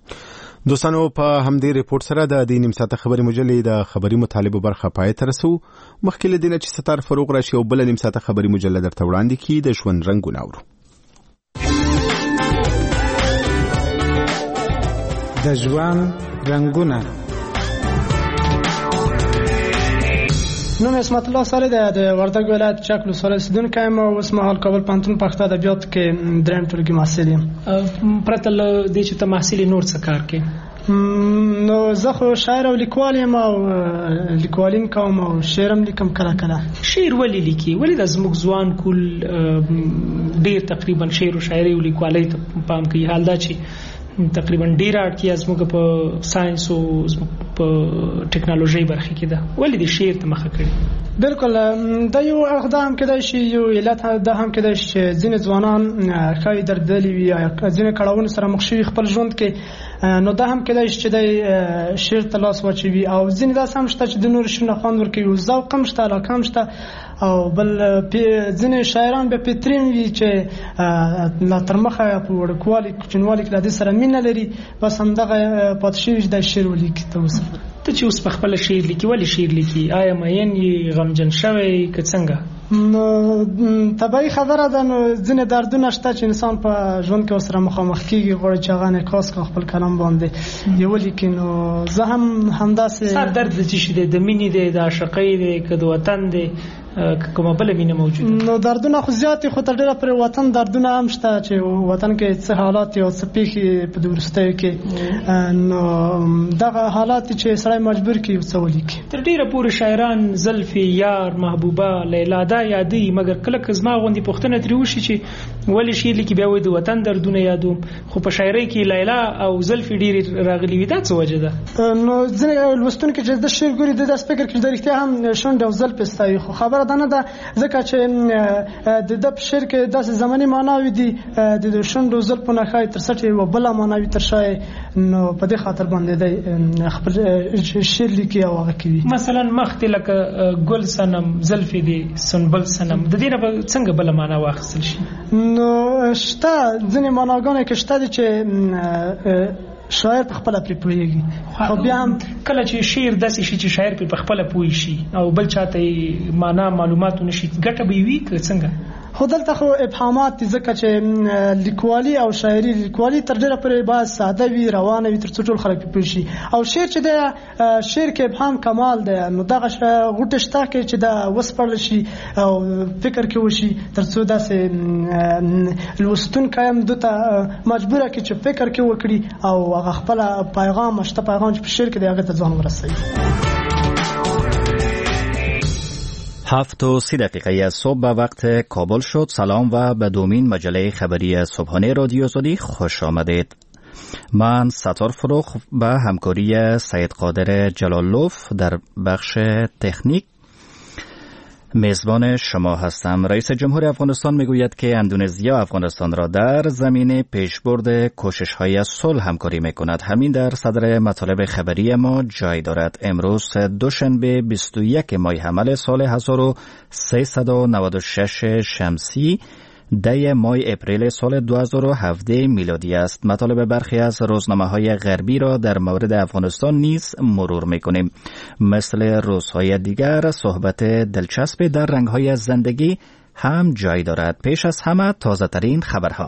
دوستانو په همدې ریپورت سره د دې نیم ساعته خبري مجلې د خبري مطالبه برخه پای ته رسو. مخکې له دې چې ستار فروغ راشي او بل نیم ساعته خبري مجلې درته وړاندې کی د ژوند رنگونه اورو. د ژوند رنگونه نوم اسمت الله صالح د وردګ ولایت چک ولسوالۍ اوسیدونکی یم او اوس مهال کابل پوهنتون پښتو ادبیاتو کې دریم ټولګي محصل یم. پرته له دې چې ته محصل نور څه کار کوې؟ نو زه خو شاعر او لیکوال یم او لیکوالیم کوم او شعرم لیکم کله کله. شعر ولې لیکي؟ ولې د زموږ ځوان کول ډېر تقریبا شعر او شاعري او لیکوالۍ ته پام کوي، حال دا چې تقریبا ډیر اړتیا زموږ په ساينس او په ټکنالوژي برخه کې ده. ولې د شعر ته مخه کړي؟ بالکل د یو اقدام کېدای شي یو علت ده هم کېدای شي ځینې ځوانان ښایي دردلي وي یا ځینې کړاوونو سره مخ شوي خپل ژوند کې، نو دا هم کېدای شي چې د شعر ته لاس واچوي او ځینې داسې هم شته چې د نورو شعرونه خوند ورکوي، ذوق هم شته، علاقه هم شته او بل ځینې شاعران بیا فطرین وي چې لا تر مخه په وړوکوالي کوچنوالي کې له دې سره مینه لري، بس همدغه پاتې شوي چې دا شعر ولیکي. ته اوس ته چې اوس په خپله شعر لیکي ولې شعر لیکي؟ آیا مین یې غمجن شوی که څنګه؟ نو طبیعي خبره ده، نو ځینې دردونه شته چې انسان په ژوند کې ورسره مخامخ کېږي، غواړي چې هغه انعکاس کړي خپل کلام باندې یې ولیکي. نو زه هم همداسې سر درد د څه شي دی؟ د مینې دی، د عاشقۍ دی، که د وطن دی، کومه بله مینه موجوده؟ نو دردونه خو زیات خو تر ډېره پرې وطن دردونه هم شته چې وطن کې څه حالات او څه پیښې په دې وروستیو کې، نو دغه حالات چې سړی مجبور کړي څه ولیکي. تر ډېره پورې شاعران زلفې، یار، محبوبه، لیلا دا یادوي، مګر کله که زما غوندې پوښتنه ترې وشي چې ولې شعر لیکي، بیا وایي د وطن دردونه یادوم، خو په شاعرۍ کې لیلا او زلفې ډېرې راغلي وي. دا څه وجه ده؟ نو ځینې لوستونکي چې د شعر ګوري د داسې فکر کوي چې د رښتیا هم شونډې او زلفې ستایي، خو خبره دا نه ده، ځکه چې د د په شعر کې داسې زماني معناوي دي، د شونډو زلفو نه ښایي تر څټ یوه بله معناوي تر شایي، نو په دې خاطر باندې دی خپل شعر لیکي او هغه کوي. مثلا مخکې لکه ګل صنم، زلفې دي، سنبل صنم، د دې نه به څنګه بله معنا واخیستل شي؟ نو شته ځینې معناګانې کې شته دي چې شاعر په خپله پرې پوهېږي، خو بیا هم کله چې شعر داسې شي چې شاعر پرې په خپله پوه شي او بل چاته یې معنا معلومات ونه شي، ګټه به یې وي که څنګه؟ خو دلته خو ابهامات دي، ځکه چې لیکوالي او شاعري، لیکوالي تر ډېره پورې باید ساده وي، روانه وي، تر څو ټول خلک پوه شي، او شعر چې دی شعر کې ابهام کمال دی، نو دغه غوټې شته کې چې دا وسپړل شي او فکر کې وشي، تر څو داسې لوستونکی هم دوی ته مجبوره کړي چې فکر کې وکړي او هغه خپله پیغام شته پیغام چې په شعر کې دی هغې ته ځان ورسوي. هفت و سی دقیقه از صبح به وقت کابل شد. سلام و به دومین مجله خبری صبحانه رادیو آزادی خوش آمدید. من ستار فروخ به همکاری سید قادر جلالوف در بخش تکنیک میزبان شما هستم. رئیس جمهور افغانستان میگوید که اندونزیا افغانستان را در زمینه پیشبرد کوشش‌های صلح همکاری میکند. همین در صدر مطالب خبری ما جای دارد. امروز دوشنبه بیست و یک ماه حمل سال هزار و سیصد و نود و شش شمسی ده ماه اپریل سال دو هزار و هفده میلادی است. مطالب برخی از روزنامه‌های غربی را در مورد افغانستان نیز مرور می‌کنیم. مثل روزهای دیگر صحبت دلچسب در رنگ‌های زندگی هم جای دارد. پیش از همه تازه‌ترین خبرها.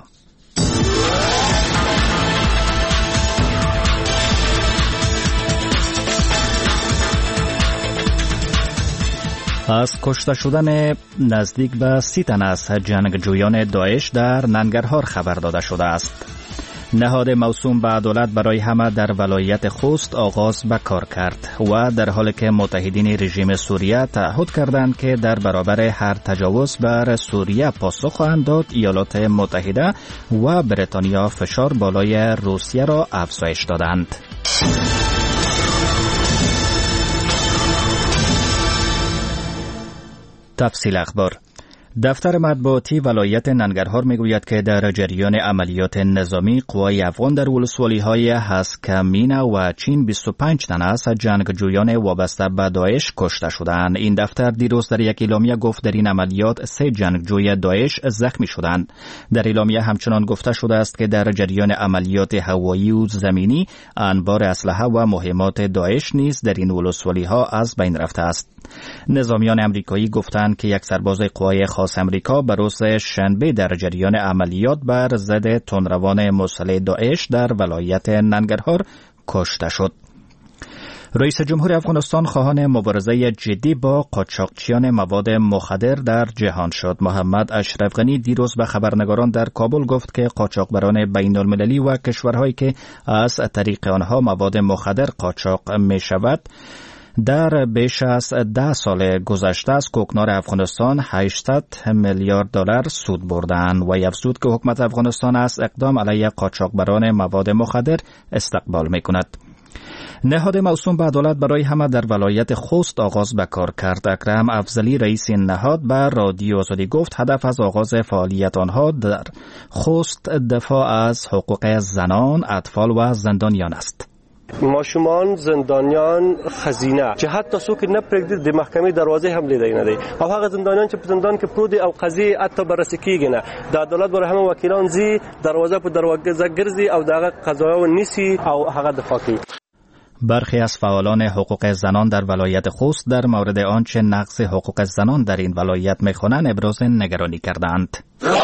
از کشته شدن نزدیک به سی تن از جنگجویان داعش در ننگرهار خبر داده شده است. نهاد موسوم به عدالت برای همه در ولایت خوست آغاز به کار کرد و در حالی که متحدین رژیم سوریه تعهد کردند که در برابر هر تجاوز بر سوریه پاسخ خواهند داد، ایالات متحده و بریتانیا فشار بالای روسیه را افزایش دادند. تفصیل اخبار. دفتر مطبوعاتی ولایت ننگرهار میگوید که در جریان عملیات نظامی قوای افغان در ولسوالی‌های هسکمینا و چین بیست و پنج تن از جنگجویان وابسته به داعش کشته شدند. این دفتر دیروز در یک اعلامیه گفت در این عملیات سه جنگجوی داعش زخمی شدند. در اعلامیه همچنان گفته شده است که در جریان عملیات هوایی و زمینی انبار اسلحه و مهمات داعش نیز در این ولسوالی‌ها از بین رفته است. نظامیان امریکایی گفتند که یک سرباز قوای خاص امریکا به روز شنبه در جریان عملیات بر ضد تندروان مسلح داعش در ولایت ننگرهار کشته شد. رئیس جمهور افغانستان خواهان مبارزه جدی با قاچاقچیان مواد مخدر در جهان شد. محمد اشرف غنی دیروز به خبرنگاران در کابل گفت که قاچاقبران بین المللی و کشورهایی که از طریق آنها مواد مخدر قاچاق می شود در بیش از ده سال گذشته از کوکنار افغانستان هشتصد میلیارد دلار سود بردند و افزود که حکومت افغانستان از اقدام علیه قاچاقبران مواد مخدر استقبال می‌کند. نهاد موسوم به عدالت برای همه در ولایت خوست آغاز به کار کرد. اکرم افضلی رئیس این نهاد به رادیو آزادی گفت هدف از آغاز فعالیت آنها در خوست دفاع از حقوق زنان، اطفال و زندانیان است. ماشومان، زندانیان، خزینه چې حتی څوک نه پرېږدي د محکمې دروازې هم لیدای نه دی او هغه زندانیان چې په زندان کې پروت دي او قضیې حتی بررسي کیږي نه د عدالت بر هم وکیلان زی دروازه په دروازه ګرځي او دغه قضایا نیسی او هغه دفاع کوي. برخی از فعالان حقوق زنان در ولایت خوست در مورد آنچه نقض حقوق زنان در این ولایت می‌خوانند ابراز نگرانی کردند.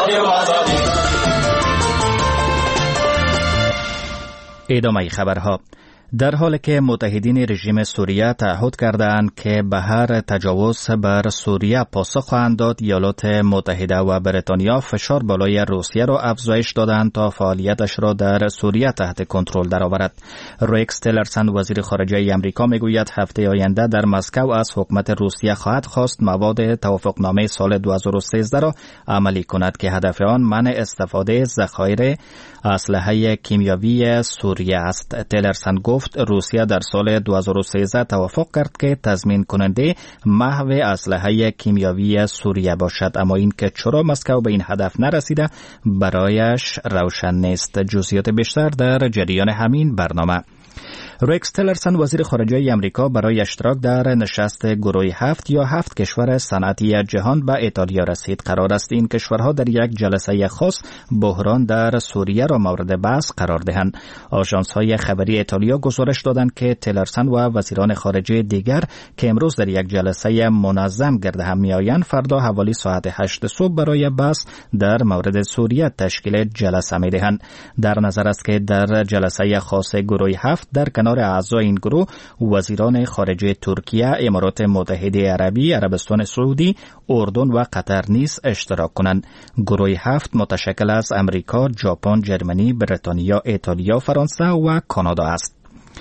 ادامه خبرها. در حالی که متحدین رژیم سوریه تعهد کردند که به هر تجاوز بر سوریه پاسخ خواهند داد، ایالات متحده و بریتانیا فشار بالای روسیه را افزایش دادند تا فعالیتش را در سوریه تحت کنترل درآورد. ریکس تیلرسن وزیر خارجه آمریکا میگوید هفته آینده در مسکو از حکومت روسیه خواهد خواست مواد توافقنامه سال دو هزار و سیزده را عملی کند که هدف آن منع استفاده ذخایر اسلحه کیمیاوی سوریه است. تیلرسن گفت روسیه در سال دو هزار و سیزده توافق کرد که تضمین کننده محو اسلحه کیمیاوی سوریه باشد، اما این که چرا مسکو به این هدف نرسیده برایش روشن نیست. جزئیات بیشتر در جریان همین برنامه. ریکس تیلرسن وزیر خارجه آمریکا برای اشتراک در نشست گروه هفت یا هفت کشور صنعتی جهان به ایتالیا رسید. قرار است این کشورها در یک جلسه خاص بحران در سوریه را مورد بحث قرار دهند. آژانس‌های خبری ایتالیا گزارش دادند که تیلرسن و وزیران خارجه دیگر که امروز در یک جلسه منظم گرد هم میآیند فردا حوالی ساعت هشت صبح برای بحث در مورد سوریه تشکیل جلسه می‌دهند. در نظر است که در جلسه خاص گروه هفت در کنار اعضای این گروه وزیران خارجه ترکیه، امارات متحده عربی، عربستان سعودی، اردن و قطر نیز اشتراک کنند. گروه هفت متشکل از امریکا، ژاپن، جرمنی، بریتانیا، ایتالیا، فرانسه و کانادا است.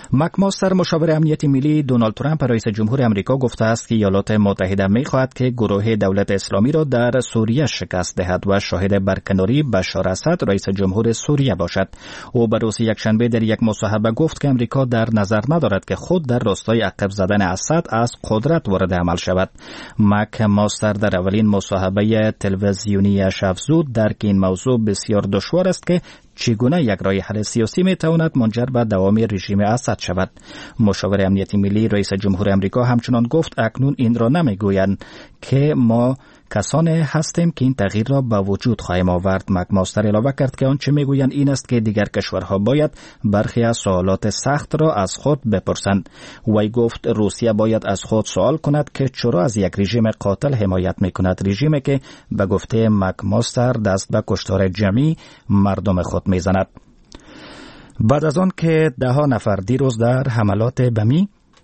مکماستر مشاور امنیت ملی دونالد ترامپ رئیس جمهور آمریکا گفته است که ایالات متحده می‌خواهد که گروه دولت اسلامی را در سوریه شکست دهد و شاهد برکناری بشار اسد رئیس جمهور سوریه باشد. او به روز یکشنبه در یک مصاحبه گفت که آمریکا در نظر ندارد که خود در راستای عقب زدن اسد از قدرت وارد عمل شود. مکماستر در اولین مصاحبه تلویزیونیش افزود در که این موضوع بسیار دشوار است که چگونه یک راه حل سیاسی میتواند منجر به دوام رژیم اسد شود. مشاور امنیت ملی رئیس جمهور آمریکا همچنان گفت اکنون این را نمیگویند که ما کسانی هستیم که این تغییر را به وجود خواهیم آورد. مکماستر علاوه کرد که آنچه میگویند این است که دیگر کشورها باید برخی از سوالات سخت را از خود بپرسند. وی گفت روسیه باید از خود سوال کند که چرا از یک رژیم قاتل حمایت میکند، رژیمی که به گفته مکماستر دست به کشتار جمعی مردم خود میزند. بعد از آن که ده ها نفر دیروز در حملات بمی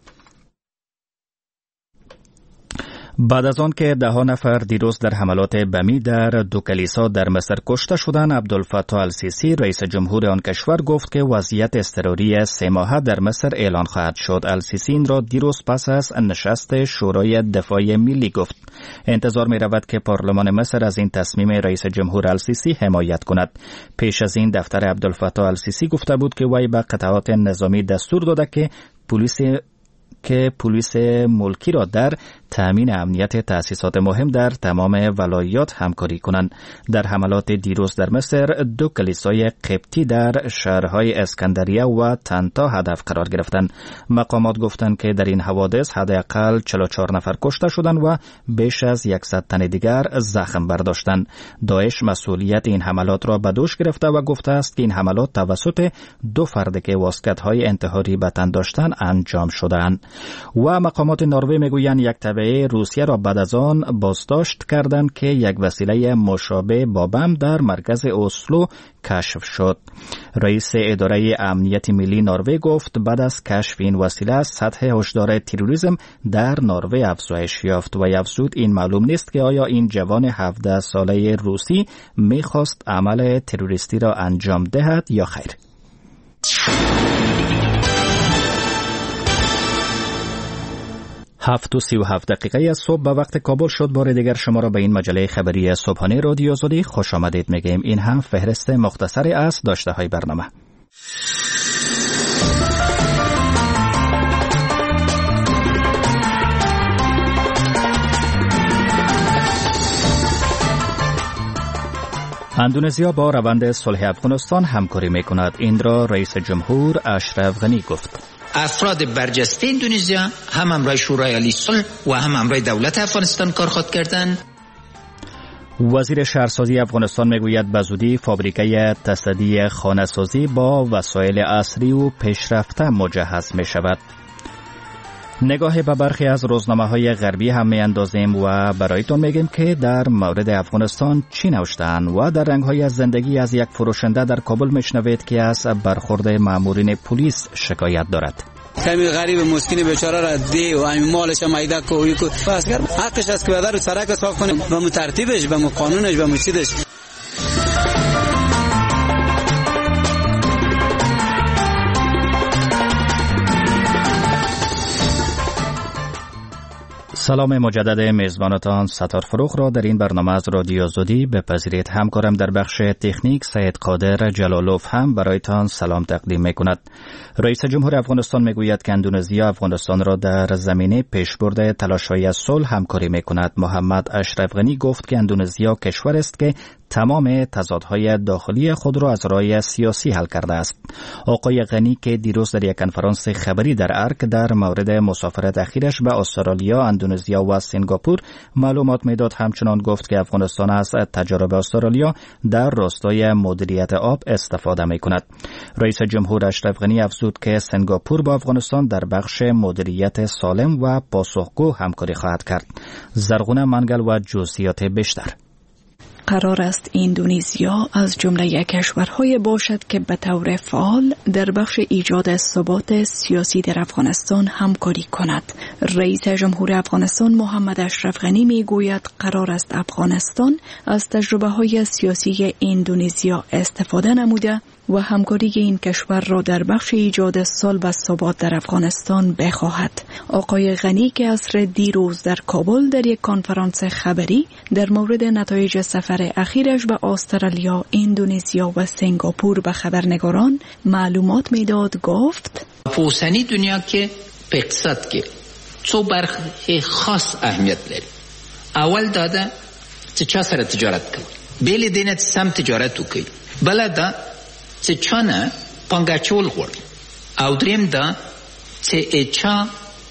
بعد از آن که ده ها نفر دیروز در حملات بمی در دو کلیسا در مصر کشته شدند، عبدالفتاح السیسی رئیس جمهور آن کشور گفت که وضعیت اضطراری سه ماهه در مصر اعلان خواهد شد. السیسی این را دیروز پس از نشست شورای دفاع ملی گفت. انتظار می رود که پارلمان مصر از این تصمیم رئیس جمهور السیسی حمایت کند. پیش از این دفتر عبدالفتاح السیسی گفته بود که وی به قطعات نظامی دستور داده که پلیس که پلیس ملکی را در تامین امنیت تأسیسات مهم در تمام ولایات همکاری کنند. در حملات دیروز در مصر دو کلیسای قبطی در شهرهای اسکندریه و طنطا هدف قرار گرفتند. مقامات گفتند که در این حوادث حداقل چهل و چهار نفر کشته شدند و بیش از صد تن دیگر زخم برداشتند. داعش مسئولیت این حملات را به دوش گرفته و گفته است که این حملات توسط دو فرد که واسکت‌های انتحاری به تن داشتند انجام شدند. و مقامات نروژ میگویند یک تبعه روسیه را بعد از آن بازداشت کردند که یک وسیله مشابه با بم در مرکز اسلو کشف شد. رئیس اداره امنیت ملی نروژ گفت بعد از کشف این وسیله سطح هشدار تروریسم در نروژ افزایش یافت و افزود این معلوم نیست که آیا این جوان هفده ساله روسی میخواست عمل تروریستی را انجام دهد یا خیر. هفت و سی و هفت دقیقه از صبح به وقت کابل شد. بار دیگر شما را به این مجله خبری صبحانه رادیو آزادی خوش آمدید میگیم. این هم فهرست مختصری از داشته های برنامه. اندونزیا با روند صلح افغانستان همکاری میکند. این را رئیس جمهور اشرف غنی گفت. افراد برجسته اندونزیا هم همراه شورای عالی صلح و هم همراه دولت افغانستان کار خود کردند. وزیر شهرسازی افغانستان میگوید به زودی فابریکه تصدی خانه‌سازی با وسایل عصری و پیشرفته مجهز می شود. نگاه به برخی از روزنامه‌های غربی هم می‌اندازیم و برایتون میگیم که در مورد افغانستان چی نوشتند و در رنگ‌های از زندگی از یک فروشنده در کابل میشنوید که از برخورد مامورین پلیس شکایت دارد. کمی غریب مسکین بیچاره را دی و همین مالش هم ایده کوی کو فاسگر حقش است که بدر سرک صاف کنه به مو ترتیبش به مو قانونش به مو چیزش. سلام مجدد میزبانتان ستار فروخ را در این برنامه از رادیو آزادی بپذیرید. همکارم در بخش تکنیک سید قادر جلالوف هم برایتان سلام تقدیم میکند. رئیس جمهور افغانستان میگوید که اندونزیا افغانستان را در زمینه پیشبرد تلاش‌های صلح همکاری میکند. محمد اشرف غنی گفت که اندونزیا کشور است که تمام تضادهای داخلی خود را از راه سیاسی حل کرده است. آقای غنی که دیروز در یک کنفرانس خبری در ارک در مورد مسافرت اخیرش به استرالیا، اندونزیا و سنگاپور معلومات میداد، همچنان گفت که افغانستان از تجارب استرالیا در راستای مدیریت آب استفاده میکند. رئیس جمهور اشرف غنی افزود که سنگاپور با افغانستان در بخش مدیریت سالم و پاسخگو همکاری خواهد کرد. زرغونه منگل و جزئیات بیشتر. قرار است اندونزیا از جمله کشورهای باشد که به طور فعال در بخش ایجاد ثبات سیاسی در افغانستان همکاری کند. رئیس جمهور افغانستان محمد اشرف غنی می گوید قرار است افغانستان از تجربه های سیاسی اندونزیا استفاده نموده و همکاری این کشور را در بخش ایجاد صلح و ثبات در افغانستان بخواهد. آقای غنی که عصر دیروز در کابل در یک کنفرانس خبری در مورد نتایج سفر اخیرش به استرالیا، اندونزیا و سنگاپور به خبرنگاران معلومات میداد، گفت پوسنی دنیا که په اقتصاد کې څو برخې خاص اهمیت لري. اول دا ده چې چا سره تجارت کوي، بیل دینه سم تجارت وکړي، بل دا چې چا نه پانګاچول غواړي، او دریم دا چې چا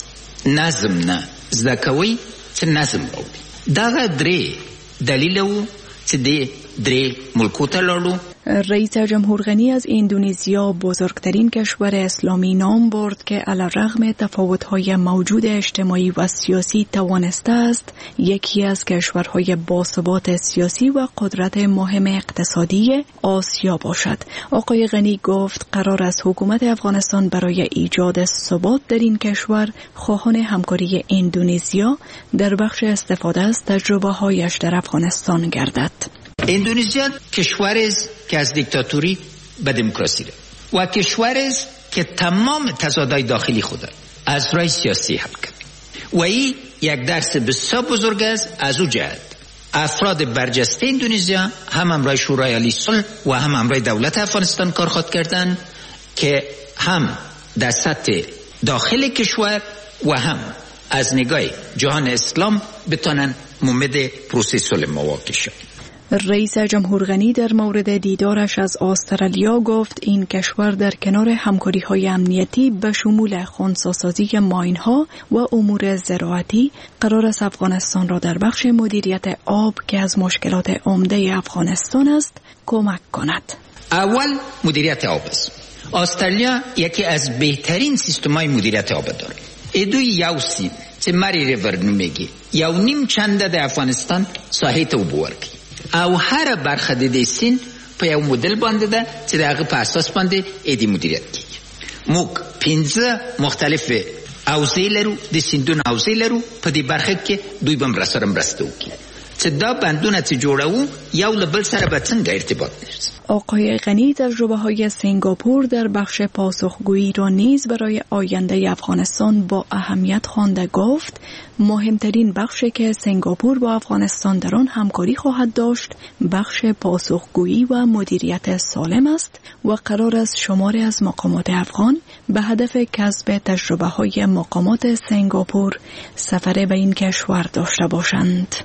نظم نه زده کوي چې نظم راوړي. دغه درې دلیل وو چې دې درې ملکو ته لاړو. رئیس جمهور غنی از اندونزیا، بزرگترین کشور اسلامی، نام برد که علیرغم تفاوت‌های موجود اجتماعی و سیاسی توانسته است یکی از کشورهای باثبات سیاسی و قدرت مهم اقتصادی آسیا باشد. آقای غنی گفت قرار است حکومت افغانستان برای ایجاد ثبات در این کشور خواهان همکاری اندونزیا در بخش استفاده از تجربه‌هایش در افغانستان گردد. اندونزیا کشوری است که از دیکتاتوری به دموکراسی رفت و کشوری است که تمام تضادهای داخلی خود از راه سیاسی حل کرد و این یک درس بسیار بزرگ است. از او جهت افراد برجسته اندونزیا هم همراه شورای عالی صلح و هم همراه دولت افغانستان کار خود کردند که هم در سطح داخل کشور و هم از نگاه جهان اسلام بتوانند ممد پروسه صلح مواقع شوند. رئیس جمهور غنی در مورد دیدارش از استرالیا گفت این کشور در کنار همکاری‌های امنیتی به شمول خنثی‌سازی ماین‌ها و امور زراعتی قرار است افغانستان را در بخش مدیریت آب که از مشکلات عمده افغانستان است کمک کند. اول مدیریت آب است. استرالیا یکی از بهترین سیستم‌های مدیریت آب دارد. ادوی یوسی چې مری ریور نومیږي یو نیم چنده د افغانستان ساحې ته اوبه ورکوي او هر برخه د دې سیند په یو مدل باندې ده چې د هغه په اساس باندې ادي مدیریت کیږي. موږ پنځه مختلف حوزې لرو، د سیندونو حوزې لرو، په دې برخه کې دوی به مرسته مرسته وکړي چې دا بندونه چې جوړوو یو له بل سره به څنګه ارتباط لري. آقای غنی تجربه های سنگاپور در بخش پاسخگویی را نیز برای آینده افغانستان با اهمیت خوانده، گفت مهمترین بخشی که سنگاپور با افغانستان در آن همکاری خواهد داشت بخش پاسخگویی و مدیریت سالم است و قرار است شماری از مقامات افغان به هدف کسب تجربه های مقامات سنگاپور سفر به این کشور داشته باشند.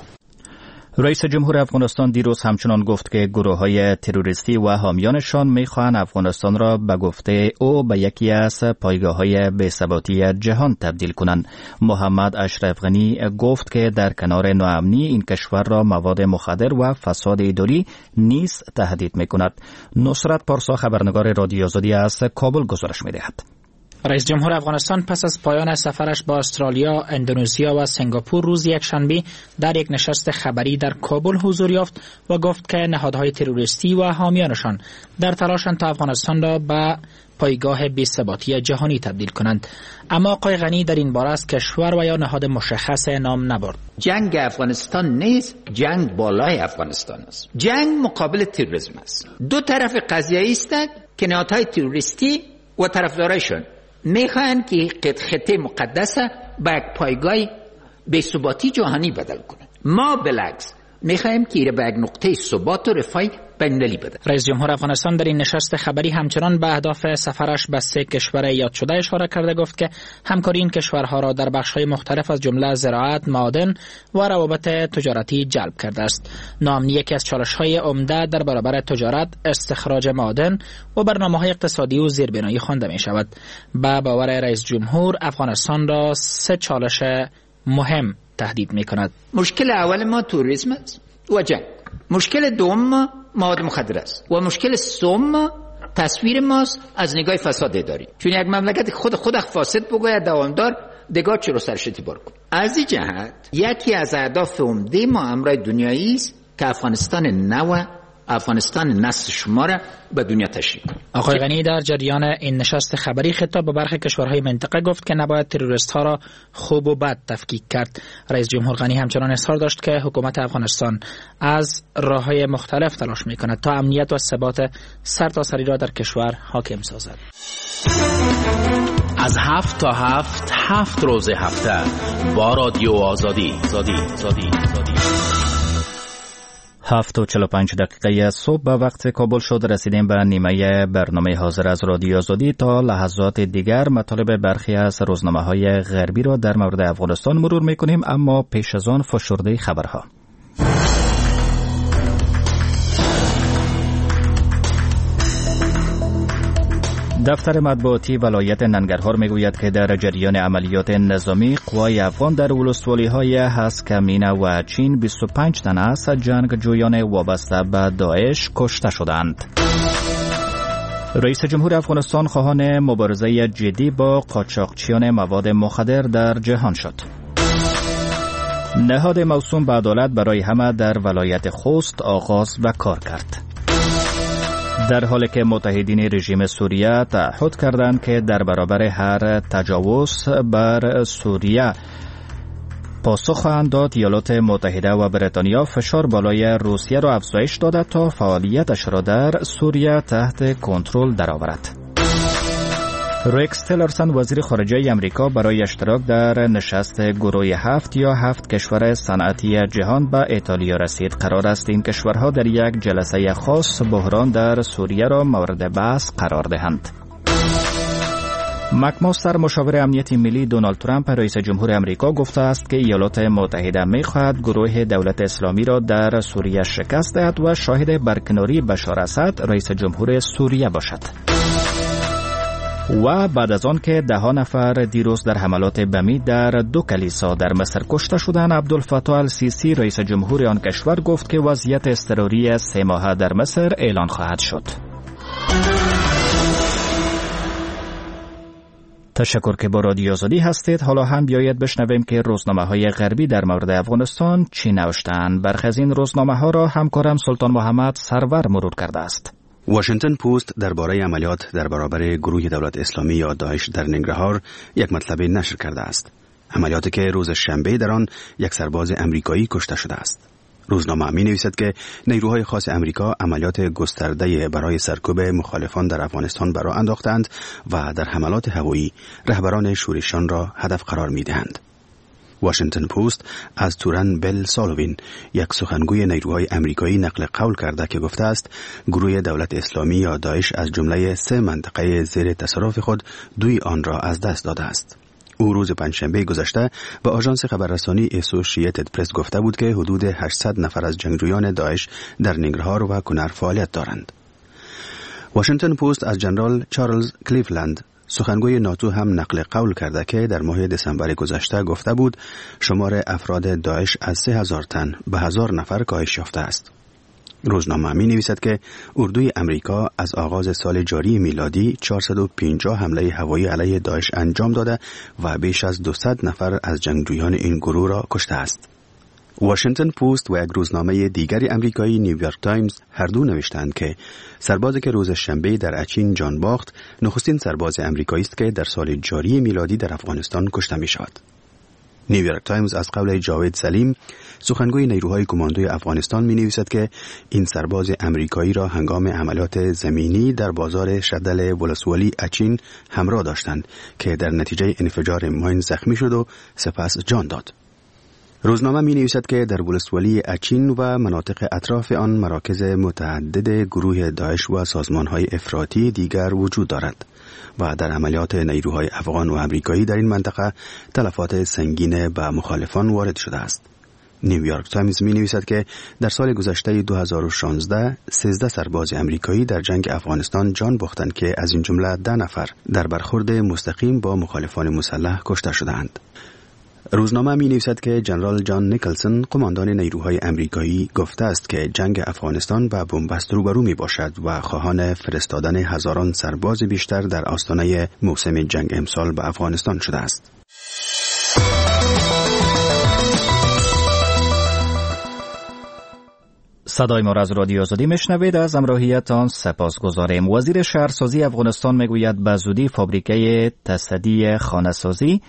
رئیس جمهور افغانستان دیروز همچنان گفت که گروه‌های تروریستی و حامیانشان می‌خواهند افغانستان را به گفته او به یکی از پایگاه‌های بی‌ثباتی جهان تبدیل کنند. محمد اشرف غنی گفت که در کنار ناامنی این کشور را مواد مخدر و فساد اداری نیز تهدید می‌کند. نصرت پارسا خبرنگار رادیو آزادی از کابل گزارش می‌دهد. رئیس جمهور افغانستان پس از پایان سفرش با استرالیا، اندونزیا و سنگاپور روز یکشنبه در یک نشست خبری در کابل حضور یافت و گفت که نهادهای تروریستی و حامیانشان در تلاشند تا افغانستان را به پایگاه بی‌ثباتی جهانی تبدیل کنند. اما آقای غنی در این باره از کشور و یا نهاد مشخص نام نبرد. جنگ افغانستان نیست، جنگ بالای افغانستان است. جنگ مقابل تروریسم است. دو طرف قضیه است که نهادهای تروریستی و طرفدارایشان میخواهند که خطه مقدس به یک پایگاه بی‌ثباتی جهانی بدل کنند. ما بالعکس میخواهیم که به یک نقطه ثبات و رفاه بین‌المللی بدل. رئیس جمهور افغانستان در این نشست خبری همچنان به اهداف سفرش به سه کشور یاد شده اشاره کرده، گفت که همکاری این کشورها را در بخش‌های مختلف از جمله زراعت، معادن و روابط تجارتی جلب کرده است. ناامنی یکی از چالش‌های عمده در برابر تجارت، استخراج معادن و برنامه‌های اقتصادی و زیربنایی خوانده می‌شود. به باور رئیس جمهور افغانستان را سه چالش مهم تهدید می‌کند. مشکل اول ما توریسم است و جنگ. مشکل دوم مواد مخدر است و مشکل سوم تصویر ماست از نگاه فساد اداری. چون یک مملکت خود خود فاسد بگوید دوامدار دگاه چرا سرش اعتبار کن. از این جهت یکی از اهداف عمده ما امرای دنیایی است که افغانستان نو افغانستان نسل شما را به دنیا تشریح کنیم. آقای غنی در جریان این نشست خبری خطاب به برخی کشورهای منطقه گفت که نباید تروریست ها را خوب و بد تفکیک کرد. رئیس جمهور غنی همچنان اظهار داشت که حکومت افغانستان از راههای مختلف تلاش می کند تا امنیت و ثبات سرتاسری را در کشور حاکم سازد. از هفت تا هفت هفت روز هفته با رادیو آزادی زادی زادی زادی هفت و چل و پنج دقیقه صبح به وقت کابل شد. رسیدیم به نیمه برنامه حاضر از رادیو آزادی. تا لحظات دیگر مطالب برخی از روزنامه های غربی را در مورد افغانستان مرور می کنیم، اما پیش از آن فشرده خبرها. دفتر مطبوعاتی ولایت ننگرهار میگوید که در جریان عملیات نظامی قوای افغان در ولسوالی‌های هسکمینه و چین بیست و پنج تن از جنگجویان وابسته به داعش کشته شدند. رئیس جمهور افغانستان خواهان مبارزه جدی با قاچاقچیان مواد مخدر در جهان شد. نهاد موسوم به عدالت برای همه در ولایت خوست آغاز به کار کرد. در حالی که متحدین رژیم سوریه تعهد کردند که در برابر هر تجاوز بر سوریه پاسخ خواهند داد، ایالات متحده و بریتانیا فشار بالای روسیه را افزایش داده تا فعالیتش را در سوریه تحت کنترل درآورد. ریکس تیلرسون وزیر خارجه امریکا برای اشتراک در نشست گروه هفت یا هفت کشور صنعتی جهان به ایتالیا رسید. قرار است این کشورها در یک جلسه خاص بحران در سوریه را مورد بحث قرار دهند. مکماستر مشاور امنیت ملی دونالد ترامپ رئیس جمهور امریکا گفته است که ایالات متحده می‌خواهد گروه دولت اسلامی را در سوریه شکست دهد و شاهد برکناری بشار اسد رئیس جمهور سوریه باشد. و بعد از آن که ده نفر دیروز در حملات بمی در دو کلیسا در مصر کشته شدند، عبدالفتاح السیسی رئیس جمهور آن کشور گفت که وضعیت اضطراری سه ماهه در مصر اعلان خواهد شد. تشکر که با رادیو آزادی هستید. حالا هم بیایید بشنویم که روزنامه های غربی در مورد افغانستان چی نوشتند. برخی از این روزنامه ها را همکارم سلطان محمد سرور مرور کرده است. واشنگتن پست درباره عملیات در برابر گروه دولت اسلامی یا داعش در ننگرهار یک مطلب نشر کرده است. عملیاتی که روز شنبه در آن یک سرباز امریکایی کشته شده است. روزنامه می نویسد که نیروهای خاص امریکا عملیات گسترده برای سرکوب مخالفان در افغانستان برا انداختند و در حملات هوایی رهبران شورشیان را هدف قرار می دهند. واشنگتن پست از تورن بل سالوین یک سخنگوی نیروهای امریکایی نقل قول کرده که گفته است گروه دولت اسلامی یا داعش از جمله سه منطقه زیر تصرف خود دوی آن را از دست داده است. او روز پنجشنبه گذشته به آژانس خبررسانی اسوسییتد پرس گفته بود که حدود هشتصد نفر از جنگجویان داعش در ننگرهار و کنر فعالیت دارند. واشنگتن پست از جنرال چارلز کلیفلند سخنگوی ناتو هم نقل قول کرده که در ماه دسامبر گذشته گفته بود شمار افراد داعش از سه هزار تن به هزار نفر کاهش یافته است. روزنامه می نویسد که اردوی امریکا از آغاز سال جاری میلادی چهارصد و پنجاه حمله هوایی علیه داعش انجام داده و بیش از دویست نفر از جنگجویان این گروه را کشته است. واشنگتن پست و یک روزنامه دیگری امریکایی نیویورک تایمز هر دو نوشتند که سربازی که روز شنبه در اچین جان باخت نخستین سرباز امریکایی است که در سال جاری میلادی در افغانستان کشته می شود. نیویورک تایمز از قول جاوید سلیم سخنگوی نیروهای کماندوی افغانستان می نویسد که این سرباز امریکایی را هنگام عملیات زمینی در بازار شدل ولسوالی اچین همراه داشتند که در نتیجه انفجار ماین زخمی شد و سپس جان داد. روزنامه می نویسد که در ولسوالی اچین و مناطق اطراف آن مراکز متعدد گروه داعش و سازمان‌های افراطی دیگر وجود دارد و در عملیات نیروهای افغان و امریکایی در این منطقه تلفات سنگین به مخالفان وارد شده است. نیویورک تایمز می نویسد که در سال گذشته دو هزار و شانزده سیزده سرباز امریکایی در جنگ افغانستان جان باختند که از این جمله ده نفر در برخورد مستقیم با مخالفان مسلح کشته شدند. روزنامه می نویسد که جنرال جان نیکلسون قماندان نیروهای امریکایی گفته است که جنگ افغانستان با بنبست روبرو می باشد و خواهان فرستادن هزاران سرباز بیشتر در آستانه موسم جنگ امسال به افغانستان شده است. صدای ما را از رادیو آزادی میشنوید. از همراهیتان سپاسگزاریم. وزیر شهرسازی افغانستان میگوید به زودی فابریکه تصدی خانه‌سازی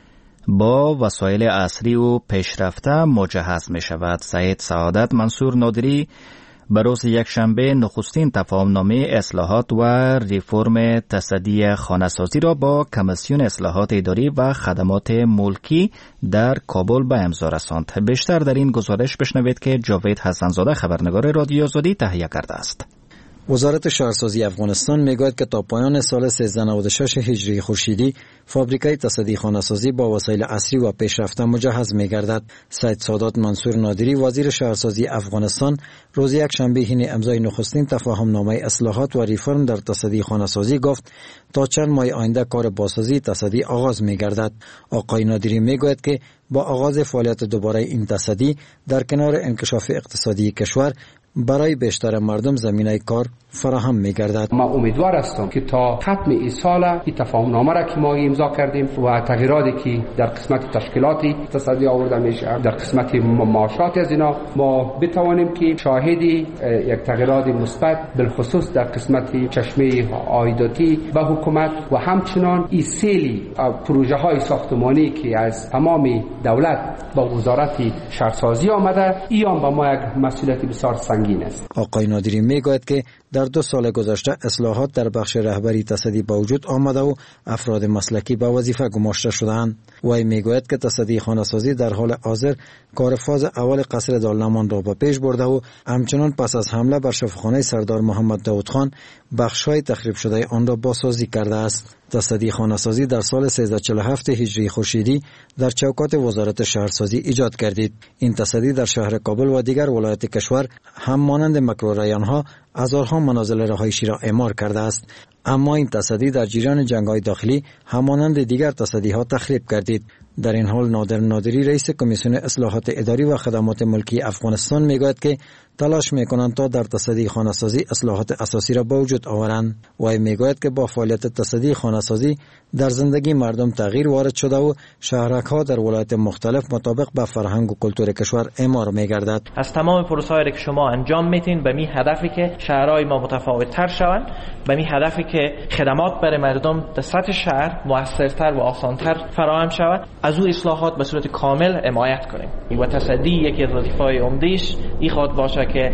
با وسایل عصری و پیشرفته مجهز می شود. سعید سعادت منصور نادری به روز یکشنبه نخستین تفاهمنامه اصلاحات و ریفرم تصدی خانه‌سازی را با کمیسیون اصلاحات اداری و خدمات ملکی در کابل به امضا رساند. بیشتر در این گزارش بشنوید که جاوید حسن‌زاده خبرنگار رادیو آزادی تهیه کرده است. وزارت شهرسازی افغانستان میگوید که تا پایان سال سیزده نود و شش هجری خورشیدی فابریکه تصدی خانه‌سازی با وسایل عصری و پیشرفته مجهز می‌گردد. سید سعادت منصور نادری وزیر شهرسازی افغانستان روز یکشنبه حین امضای نخستین تفاهمنامه اصلاحات و ریفرم در تصدی خانه‌سازی گفت تا چند ماه آینده کار بازسازی تصدی آغاز می‌گردد. آقای نادری میگوید که با آغاز فعالیت دوباره این تصدی در کنار انکشاف اقتصادی کشور برای بیشتر مردم زمینه کار فراهم می‌گردد. ما امیدوار هستم که تا ختم این سال این تفاهمنامه را که ما امضا کردیم و تغییراتی که در قسمت تشکیلاتی تصدی آورده میشه در قسمت معاشات از اینا ما بتوانیم که شاهد یک تغییرات مثبت بالخصوص در قسمت چشمه عایداتی به حکومت و همچنان این سیلی پروژه های ساختمانی که از تمام دولت با وزارت شهرسازی آمده ایام با ما یک مسئولیت بسیار سنگین است. آقای نادری میگوید که در دو سال گذشته اصلاحات در بخش رهبری تصدی به وجود آمده و افراد مسلکی به وظیفه گماشته شده‌اند. وی میگوید که تصدی خانه‌سازی در حال حاضر کار فاز اول قصر دارالنمان را به پیش برده و همچنان پس از حمله بر شفاخانه سردار محمد داود خان بخش‌های تخریب شده آن را بازسازی کرده است. تصدی خانه‌سازی در سال سیزده صد و چهل و هفت هجری خورشیدی در چوکات وزارت شهرسازی ایجاد گردید. این تصدی در شهر کابل و دیگر ولایات کشور هم مانند مکروریان‌ها هزارها منازل رهایشی را اعمار کرده است. اما این تصدی در جریان جنگ‌های داخلی همانند دیگر تصدی‌ها تخریب گردید. در این حال نادر نادری رئیس کمیسیون اصلاحات اداری و خدمات ملکی افغانستان میگوید که تلاش میکنند تا در تصدی خانه‌سازی اصلاحات اساسی را به وجود آورند. و میگوید که با فعالیت تصدی خانه‌سازی در زندگی مردم تغییر وارد شده و شهرک‌ها در ولایات مختلف مطابق به فرهنگ و کلتور کشور اعمار میگردد. از تمام پروسه‌ای که شما انجام میتین به می هدفی که شهرهای ما متفاوت‌تر شوند، به می هدفی که خدمات برای مردم در سطح شهر موثرتر و آسان‌تر فراهم شود، از او اصلاحات به صورت کامل حمایت کنیم. و تصدی یکی از وظیفه‌های عمده‌اش این خواد باشه که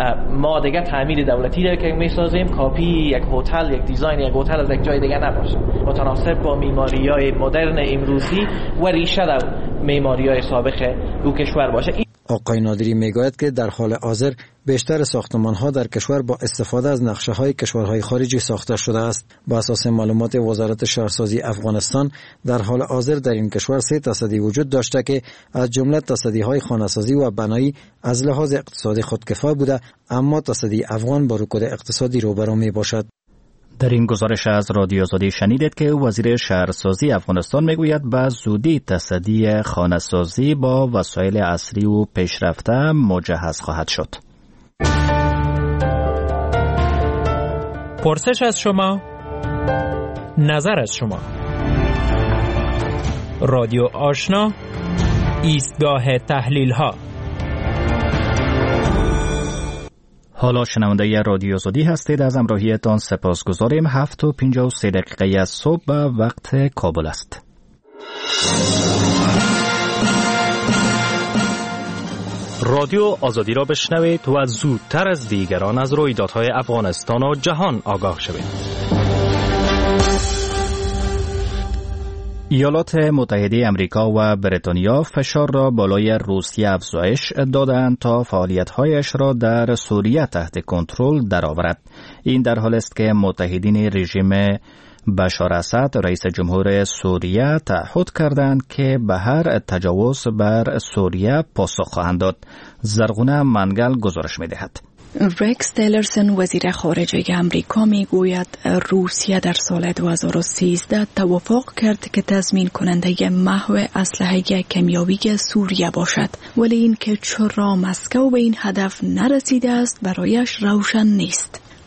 ما دیگه تعمیر دولتی رو که میسازیم کاپی یک هتل، یک دیزاین یک هتل از یک جای دیگه نباشه، متناسب با معماری‌های مدرن امروزی و ریشه در معماری‌های سابق او کشور باشه. آقای نادری میگوید که در حال حاضر بیشتر ساختمان‌ها در کشور با استفاده از نقشه‌های کشورهای خارجی ساخته شده است. با اساس معلومات وزارت شهرسازی افغانستان در حال حاضر در این کشور سه تصدی وجود داشته که از جمله تصدی‌های خانه‌سازی و بنایی از لحاظ اقتصادی خودکفا بوده، اما تصدی افغان با رکود اقتصادی روبرو میباشد. در این گزارش از رادیو آزادی شنیدید که وزیر شهرسازی افغانستان میگوید به زودی تصدی خانه‌سازی با وسایل عصری و پیشرفته مجهز خواهد شد. پرسش از شما، نظر از شما. رادیو آشنا، ایستگاه تحلیل ها. حالا شنونده رادیو آزادی هستید. از همراهیتان سپاسگزاریم. هفت و پنجاه و سه دقیقه از صبح به وقت کابل است. رادیو آزادی را بشنوید و زودتر از دیگران از رویدادهای افغانستان و جهان آگاه شوید. ایالات متحده امریکا و بریتانیا فشار را بالای روسیه افزایش دادند تا فعالیت‌هایش را در سوریه تحت کنترل درآورد. این در حالی است که متحدین رژیم بشار اسد رئیس جمهور سوریه تعهد کردند که به هر تجاوز بر سوریه پاسخ خواهند داد. زرغونه منگل گزارش می‌دهد. رکس تیلرسون وزیر خارجه امریکا می گوید روسیه در سال دو هزار و سیزده توافق کرد که تضمین کننده محو اسلحه کیمیایی سوریه باشد، ولی این که چرا مسکو به این هدف نرسیده است برایش روشن نیست.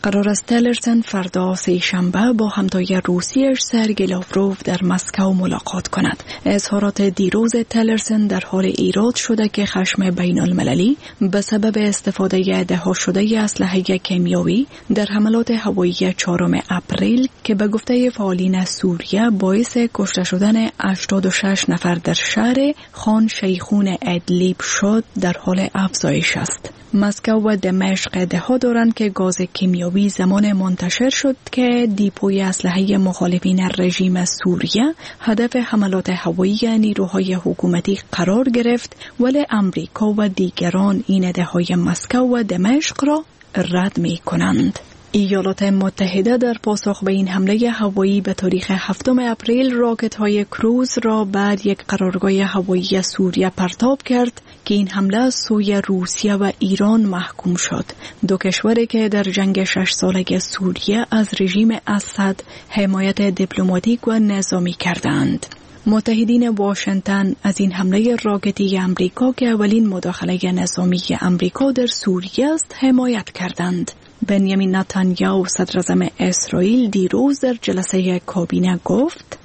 قرار است تلرسن فردا سه شنبه با همتای روسیش سرگئی لاوروف در مسکو ملاقات کند. اظهارات دیروز تلرسن در حال ایراد شده که خشم بین المللی به سبب استفاده دهها شده اسلحه کیمیایی در حملات هوایی چهارم اپریل که به گفته فعالین سوریه باعث کشته شدن هشتاد و شش نفر در شهر خان شیخون ادلیب شد در حال افزایش است. مسکو و دمشق ادعا دارند که گاز کیمیایی زمان منتشر شد که دیپوی اسلحه مخالفین رژیم سوریه هدف حملات هوایی نیروهای حکومتی قرار گرفت، ولی امریکا و دیگران این ادعاهای مسکو و دمشق را رد می کنند. ایالات متحده در پاسخ به این حمله هوایی به تاریخ هفتم اپریل راکت‌های کروز را بعد یک قرارگاه هوایی سوریه پرتاب کرد که این حمله سوی روسیه و ایران محکوم شد، دو کشوری که در جنگ شش ساله سوریه از رژیم اسد حمایت دیپلماتیک و نظامی کردند. متحدین واشنگتن از این حمله راکتی امریکا که اولین مداخله نظامی امریکا در سوریه است حمایت کردند. بنیامین نتانیاهو صدراعظم اسرائیل دیروز در جلسه کابینه گفت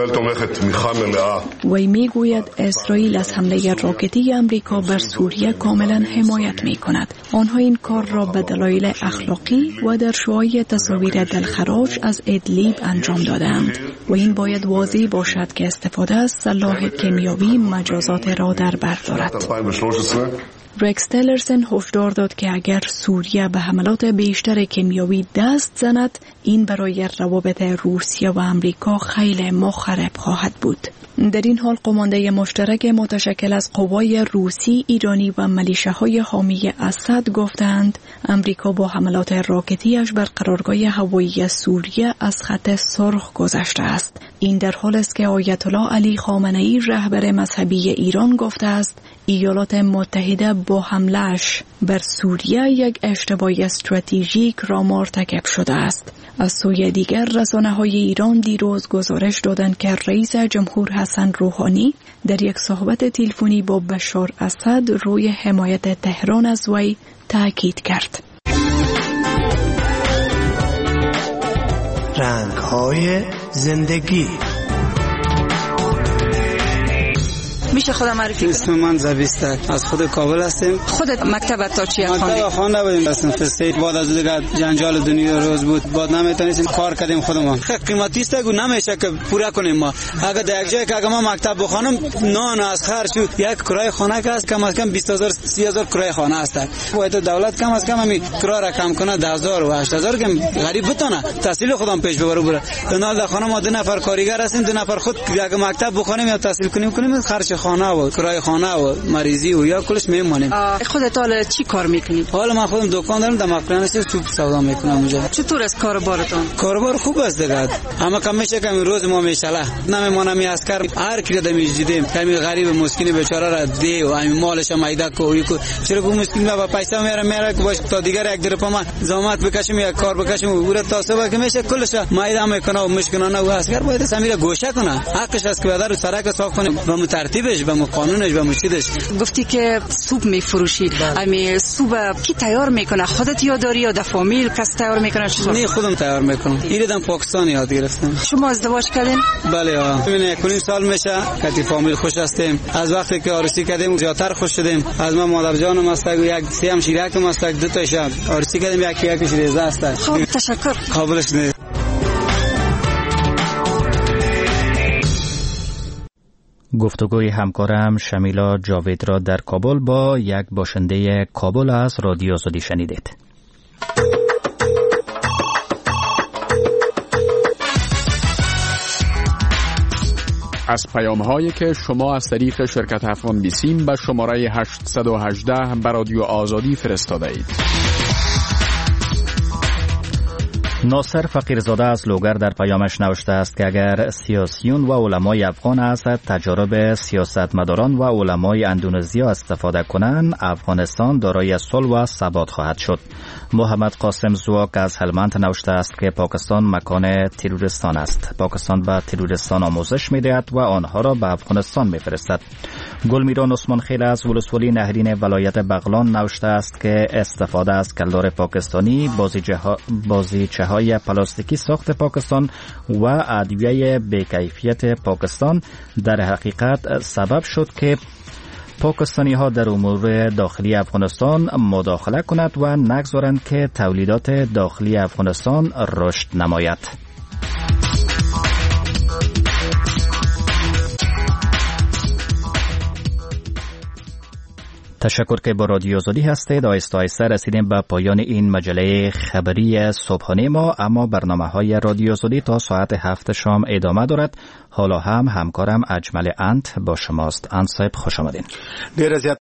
وی میگوید اسرائیل از حمله راکتی امریکا بر سوریه کاملا حمایت می کند. آنها این کار را به دلایل اخلاقی و در شعاع تصاویر دلخراش از ادلیب انجام دادند و این باید واضح باشد که استفاده از سلاح کیمیایی مجازات را در بر دارد. رکس تلرسن هشدار داد که اگر سوریه به حملات بیشتر کیمیایی دست زند، این برای روابط روسیه و امریکا خیلی مخرب خواهد بود. در این حال قمانده مشترک متشکل از قوای روسی، ایرانی و ملیشه‌های حامی اسد گفتند امریکا با حملات راکتیش بر قرارگاه هوایی سوریه از خط سرخ گذشته است. این در حالی است که آیت الله علی خامنه‌ای رهبر مذهبی ایران گفته است ایالات متحده با حمله‌اش بر سوریه یک اشتباه استراتژیک را مرتکب شده است. از سوی دیگر رسانه‌های ایران دیروز گزارش دادند که رئیس جمهور حسن روحانی در یک صحبت تلفنی با بشار اسد روی حمایت تهران از وی تاکید کرد. رنگ‌های زندگی. میشه خودم معرفی اسم من زبیستک، از خود کابل هستیم. خودت مکتب تا چی خوندی؟ مکتب خوانده بودیم، رفتیم فستی. بعد از دیگه جنجال دنیا روز بود، بعد نمیتونستیم کار کردیم خودمون. خیلی قیمتی است که نمیشه که پورا کنیم ما. اگر در یک جای که اگر ما مکتب بخونم نه از خرج یک کرایه خانه که است کم از کم بیست هزار سی هزار کرایه خانه است. باید دولت کم از کم همین کرایه را کم کنه ده هزار و هشت هزار که غریب بتونه تحصیل خودم پیش ببره بره. در خانه ما دو نفر کارگر هستیم، دو نفر خود یک مکتب بخونیم یا تحصیل کنیم کنیم خرج خانه و کرایه خانه و مریضی و یا کلش میمونیم. خودت حالا چی کار میکنی؟ حالا من خودم دکان دارم، در مقرن سوپ سودا میکنم اونجا. چطور است کاربارتون؟ کاربار خوب است دیگه. اما کم میشه که روز ما میشله نمیمونم می اسکر هر کی رو میجیدیم کمی غریب مسکین بیچاره را دی و همین مالش مایده کوی کو چرا کو مسکین با پیسه میاره میاره که باش تا دیگر یک درپ ما زحمت بکشیم یا کار بکشیم و تا تاسو که میشه کلش مایده میکنه و مشکنانه و اسکر باید سمیر گوشه کنه حقش است که بدر سرک صاف کنه به ترتیبش به قانونش به مشیدش. گفتی که سوپ میفروشید، همین سوپ کی تیار میکنه؟ خودت یا داری یا در فامیل کس تیار میکنه؟ چطور؟ نه خودم تیار میکنم. ایران پاکستان یاد گرفتم. شما ازدواج کردین؟ بله ها. ببین کنیم سال میشه که فامیل خوش هستیم. از وقتی که عروسی کردیم زیاتر خوش شدیم. از ما مادر جانم است و یک سیم شیرک است دو تا شب عروسی کردیم یکی یکیش ریزه است. خب تشکر. قابلش نه. گفتگوی همکارم شمیلا جاوید را در کابل با یک باشنده کابل از رادیو آزادی شنیدید. از پیام‌هایی که شما از طریق شرکت افغان بیسیم به شماره هشت یک هشت به رادیو آزادی فرستاده اید. ناصر فقیرزاده از لوگر در پیامش نوشته است که اگر سیاسیون و علمای افغان از تجارب سیاستمداران و علمای اندونزیا استفاده کنند، افغانستان دارای صلح و ثبات خواهد شد. محمد قاسم زواک از هلمند نوشته است که پاکستان مکان تروریستان است. پاکستان به تروریستان آموزش می‌دهد و آنها را به افغانستان می‌فرستد. گلمیران عثمان خیل از ولسوالی نهرین ولایت بغلان نوشته است که استفاده از کلدار پاکستانی، بازیچه های پلاستیکی ساخت پاکستان و ادویه بی‌کیفیت پاکستان در حقیقت سبب شد که پاکستانی ها در امور داخلی افغانستان مداخله کند و نگذارند که تولیدات داخلی افغانستان رشد نماید. تشکر که با رادیو آزادی هستید. آهسته آهسته رسیدیم به پایان این مجله خبری صبحانه ما، اما برنامه های رادیو آزادی تا ساعت هفت شام ادامه دارد. حالا هم همکارم اجمل انت با شماست. انت صاحب خوش آمدین.